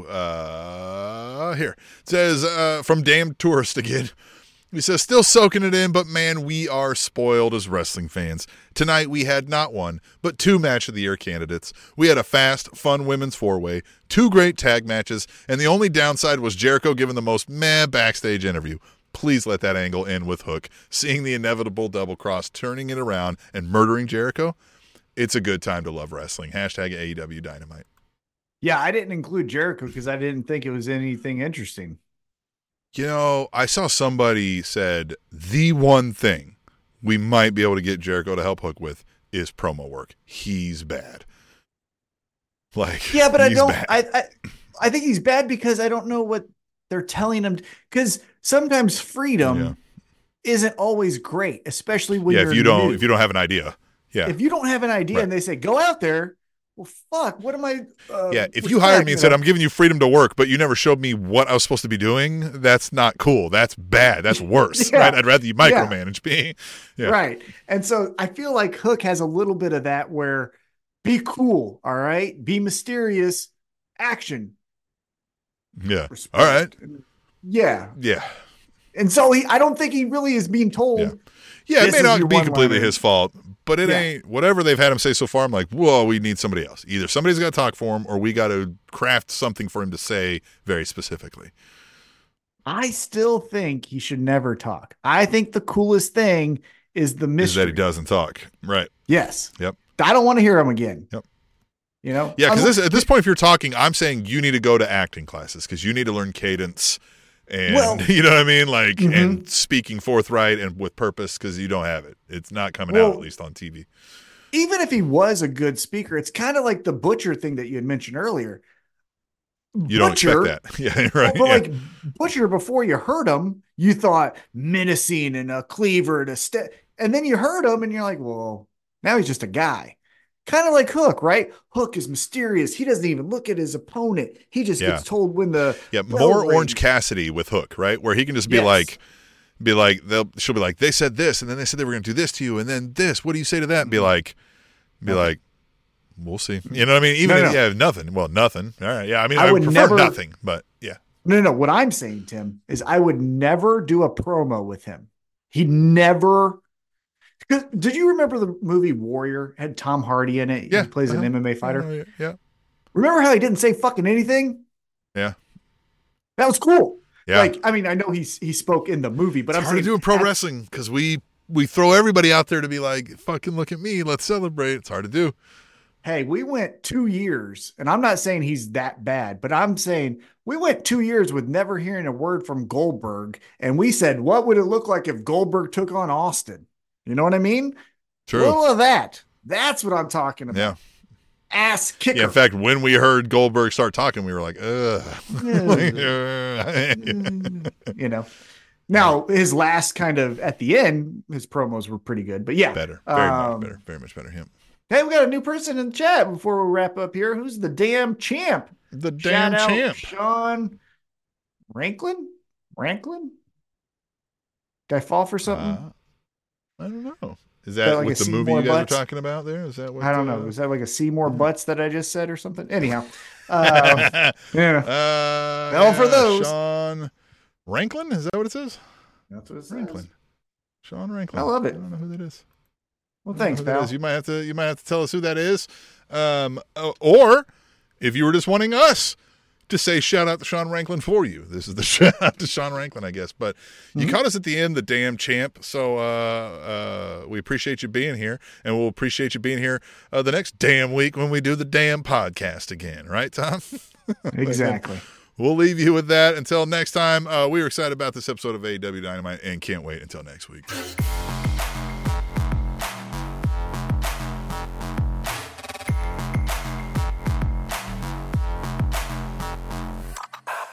Here it says from Damn Tourist again. He says, still soaking it in, but man, we are spoiled as wrestling fans. Tonight we had not one, but 2 match of the year candidates. We had a fast, fun women's 4-way, 2 great tag matches, and the only downside was Jericho giving the most meh backstage interview. Please let that angle end with Hook. Seeing the inevitable double cross, turning it around, and murdering Jericho. It's a good time to love wrestling. Hashtag AEW Dynamite. Yeah, I didn't include Jericho because I didn't think it was anything interesting. You know, I saw somebody said the one thing we might be able to get Jericho to help Hook with is promo work. He's bad. Like, yeah, but I don't. I think he's bad because I don't know what they're telling him. Because sometimes freedom isn't always great, especially when you're if you don't have an idea. Yeah. If you don't have an idea and they say, go out there, well, fuck, what am I? If you hired me and said, I'm giving you freedom to work, but you never showed me what I was supposed to be doing, that's not cool. That's bad. That's worse. Right? I'd rather you micromanage me. Yeah. Right. And so I feel like Hook has a little bit of that where be cool. All right. Be mysterious. Action. Yeah. Respect. All right. Yeah. Yeah. And so I don't think he really is being told. Yeah, it may not be completely his fault, but it ain't. Whatever they've had him say so far, I'm like, whoa, we need somebody else. Either somebody's got to talk for him or we got to craft something for him to say very specifically. I still think he should never talk. I think the coolest thing is the mystery. Is that he doesn't talk. Right. Yes. Yep. I don't want to hear him again. Yep. You know? Yeah, because at this point, if you're talking, I'm saying you need to go to acting classes because you need to learn cadence. And you know what I mean? Like, and speaking forthright and with purpose because you don't have it. It's not coming out, at least on TV. Even if he was a good speaker, it's kind of like the Butcher thing that you had mentioned earlier. You don't expect that. Yeah, right. But like Butcher, before you heard him, you thought menacing and a cleaver to and then you heard him and you're like, well, now he's just a guy. Kind of like Hook, right? Hook is mysterious. He doesn't even look at his opponent. He just gets told when the more Orange Cassidy with Hook, right? Where he can just be like, she'll be like, they said this, and then they said they were going to do this to you, and then this. What do you say to that? And be like, we'll see. You know what I mean? Even if nothing. Well, nothing. All right, yeah. I mean, I would prefer nothing, but yeah. No. What I'm saying, Tim, is I would never do a promo with him. He'd never. Did you remember the movie Warrior? Had Tom Hardy in it. Yeah. He plays an MMA fighter. Yeah. Remember how he didn't say fucking anything? Yeah. That was cool. Yeah. Like, I mean, I know he spoke in the movie, but it's hard to do in pro wrestling because we throw everybody out there to be like, fucking look at me, let's celebrate. It's hard to do. Hey, we went 2 years, and I'm not saying he's that bad, but I'm saying we went 2 years with never hearing a word from Goldberg, and we said, what would it look like if Goldberg took on Austin? You know what I mean? True. A little of that. That's what I'm talking about. Yeah. Ass kicker. Yeah, in fact, when we heard Goldberg start talking, we were like, ugh. You know. Now, his last kind of at the end, his promos were pretty good, but yeah. Better. Very much better. Yeah. Hey, we got a new person in the chat before we wrap up here. Who's the damn champ? The damn champ. Sean Ranklin? Did I fall for something? I don't know. Is that like what the movie you guys are talking about there? Is that what? I don't know. Is that like a Seymour Butts that I just said or something? Anyhow. Yeah. For those. Sean Ranklin? Is that what it says? That's what it says. Ranklin. Sean Ranklin. I love it. I don't know who that is. Well, thanks, pal. You might have to tell us who that is. Or if you were just wanting us to say shout out to Sean Ranklin for you. This is the shout out to Sean Ranklin, I guess. But you caught us at the end, the damn champ. So we appreciate you being here, and we'll appreciate you being here the next damn week when we do the damn podcast again. Right, Tom? Exactly. We'll leave you with that. Until next time, we are excited about this episode of AEW Dynamite and can't wait until next week.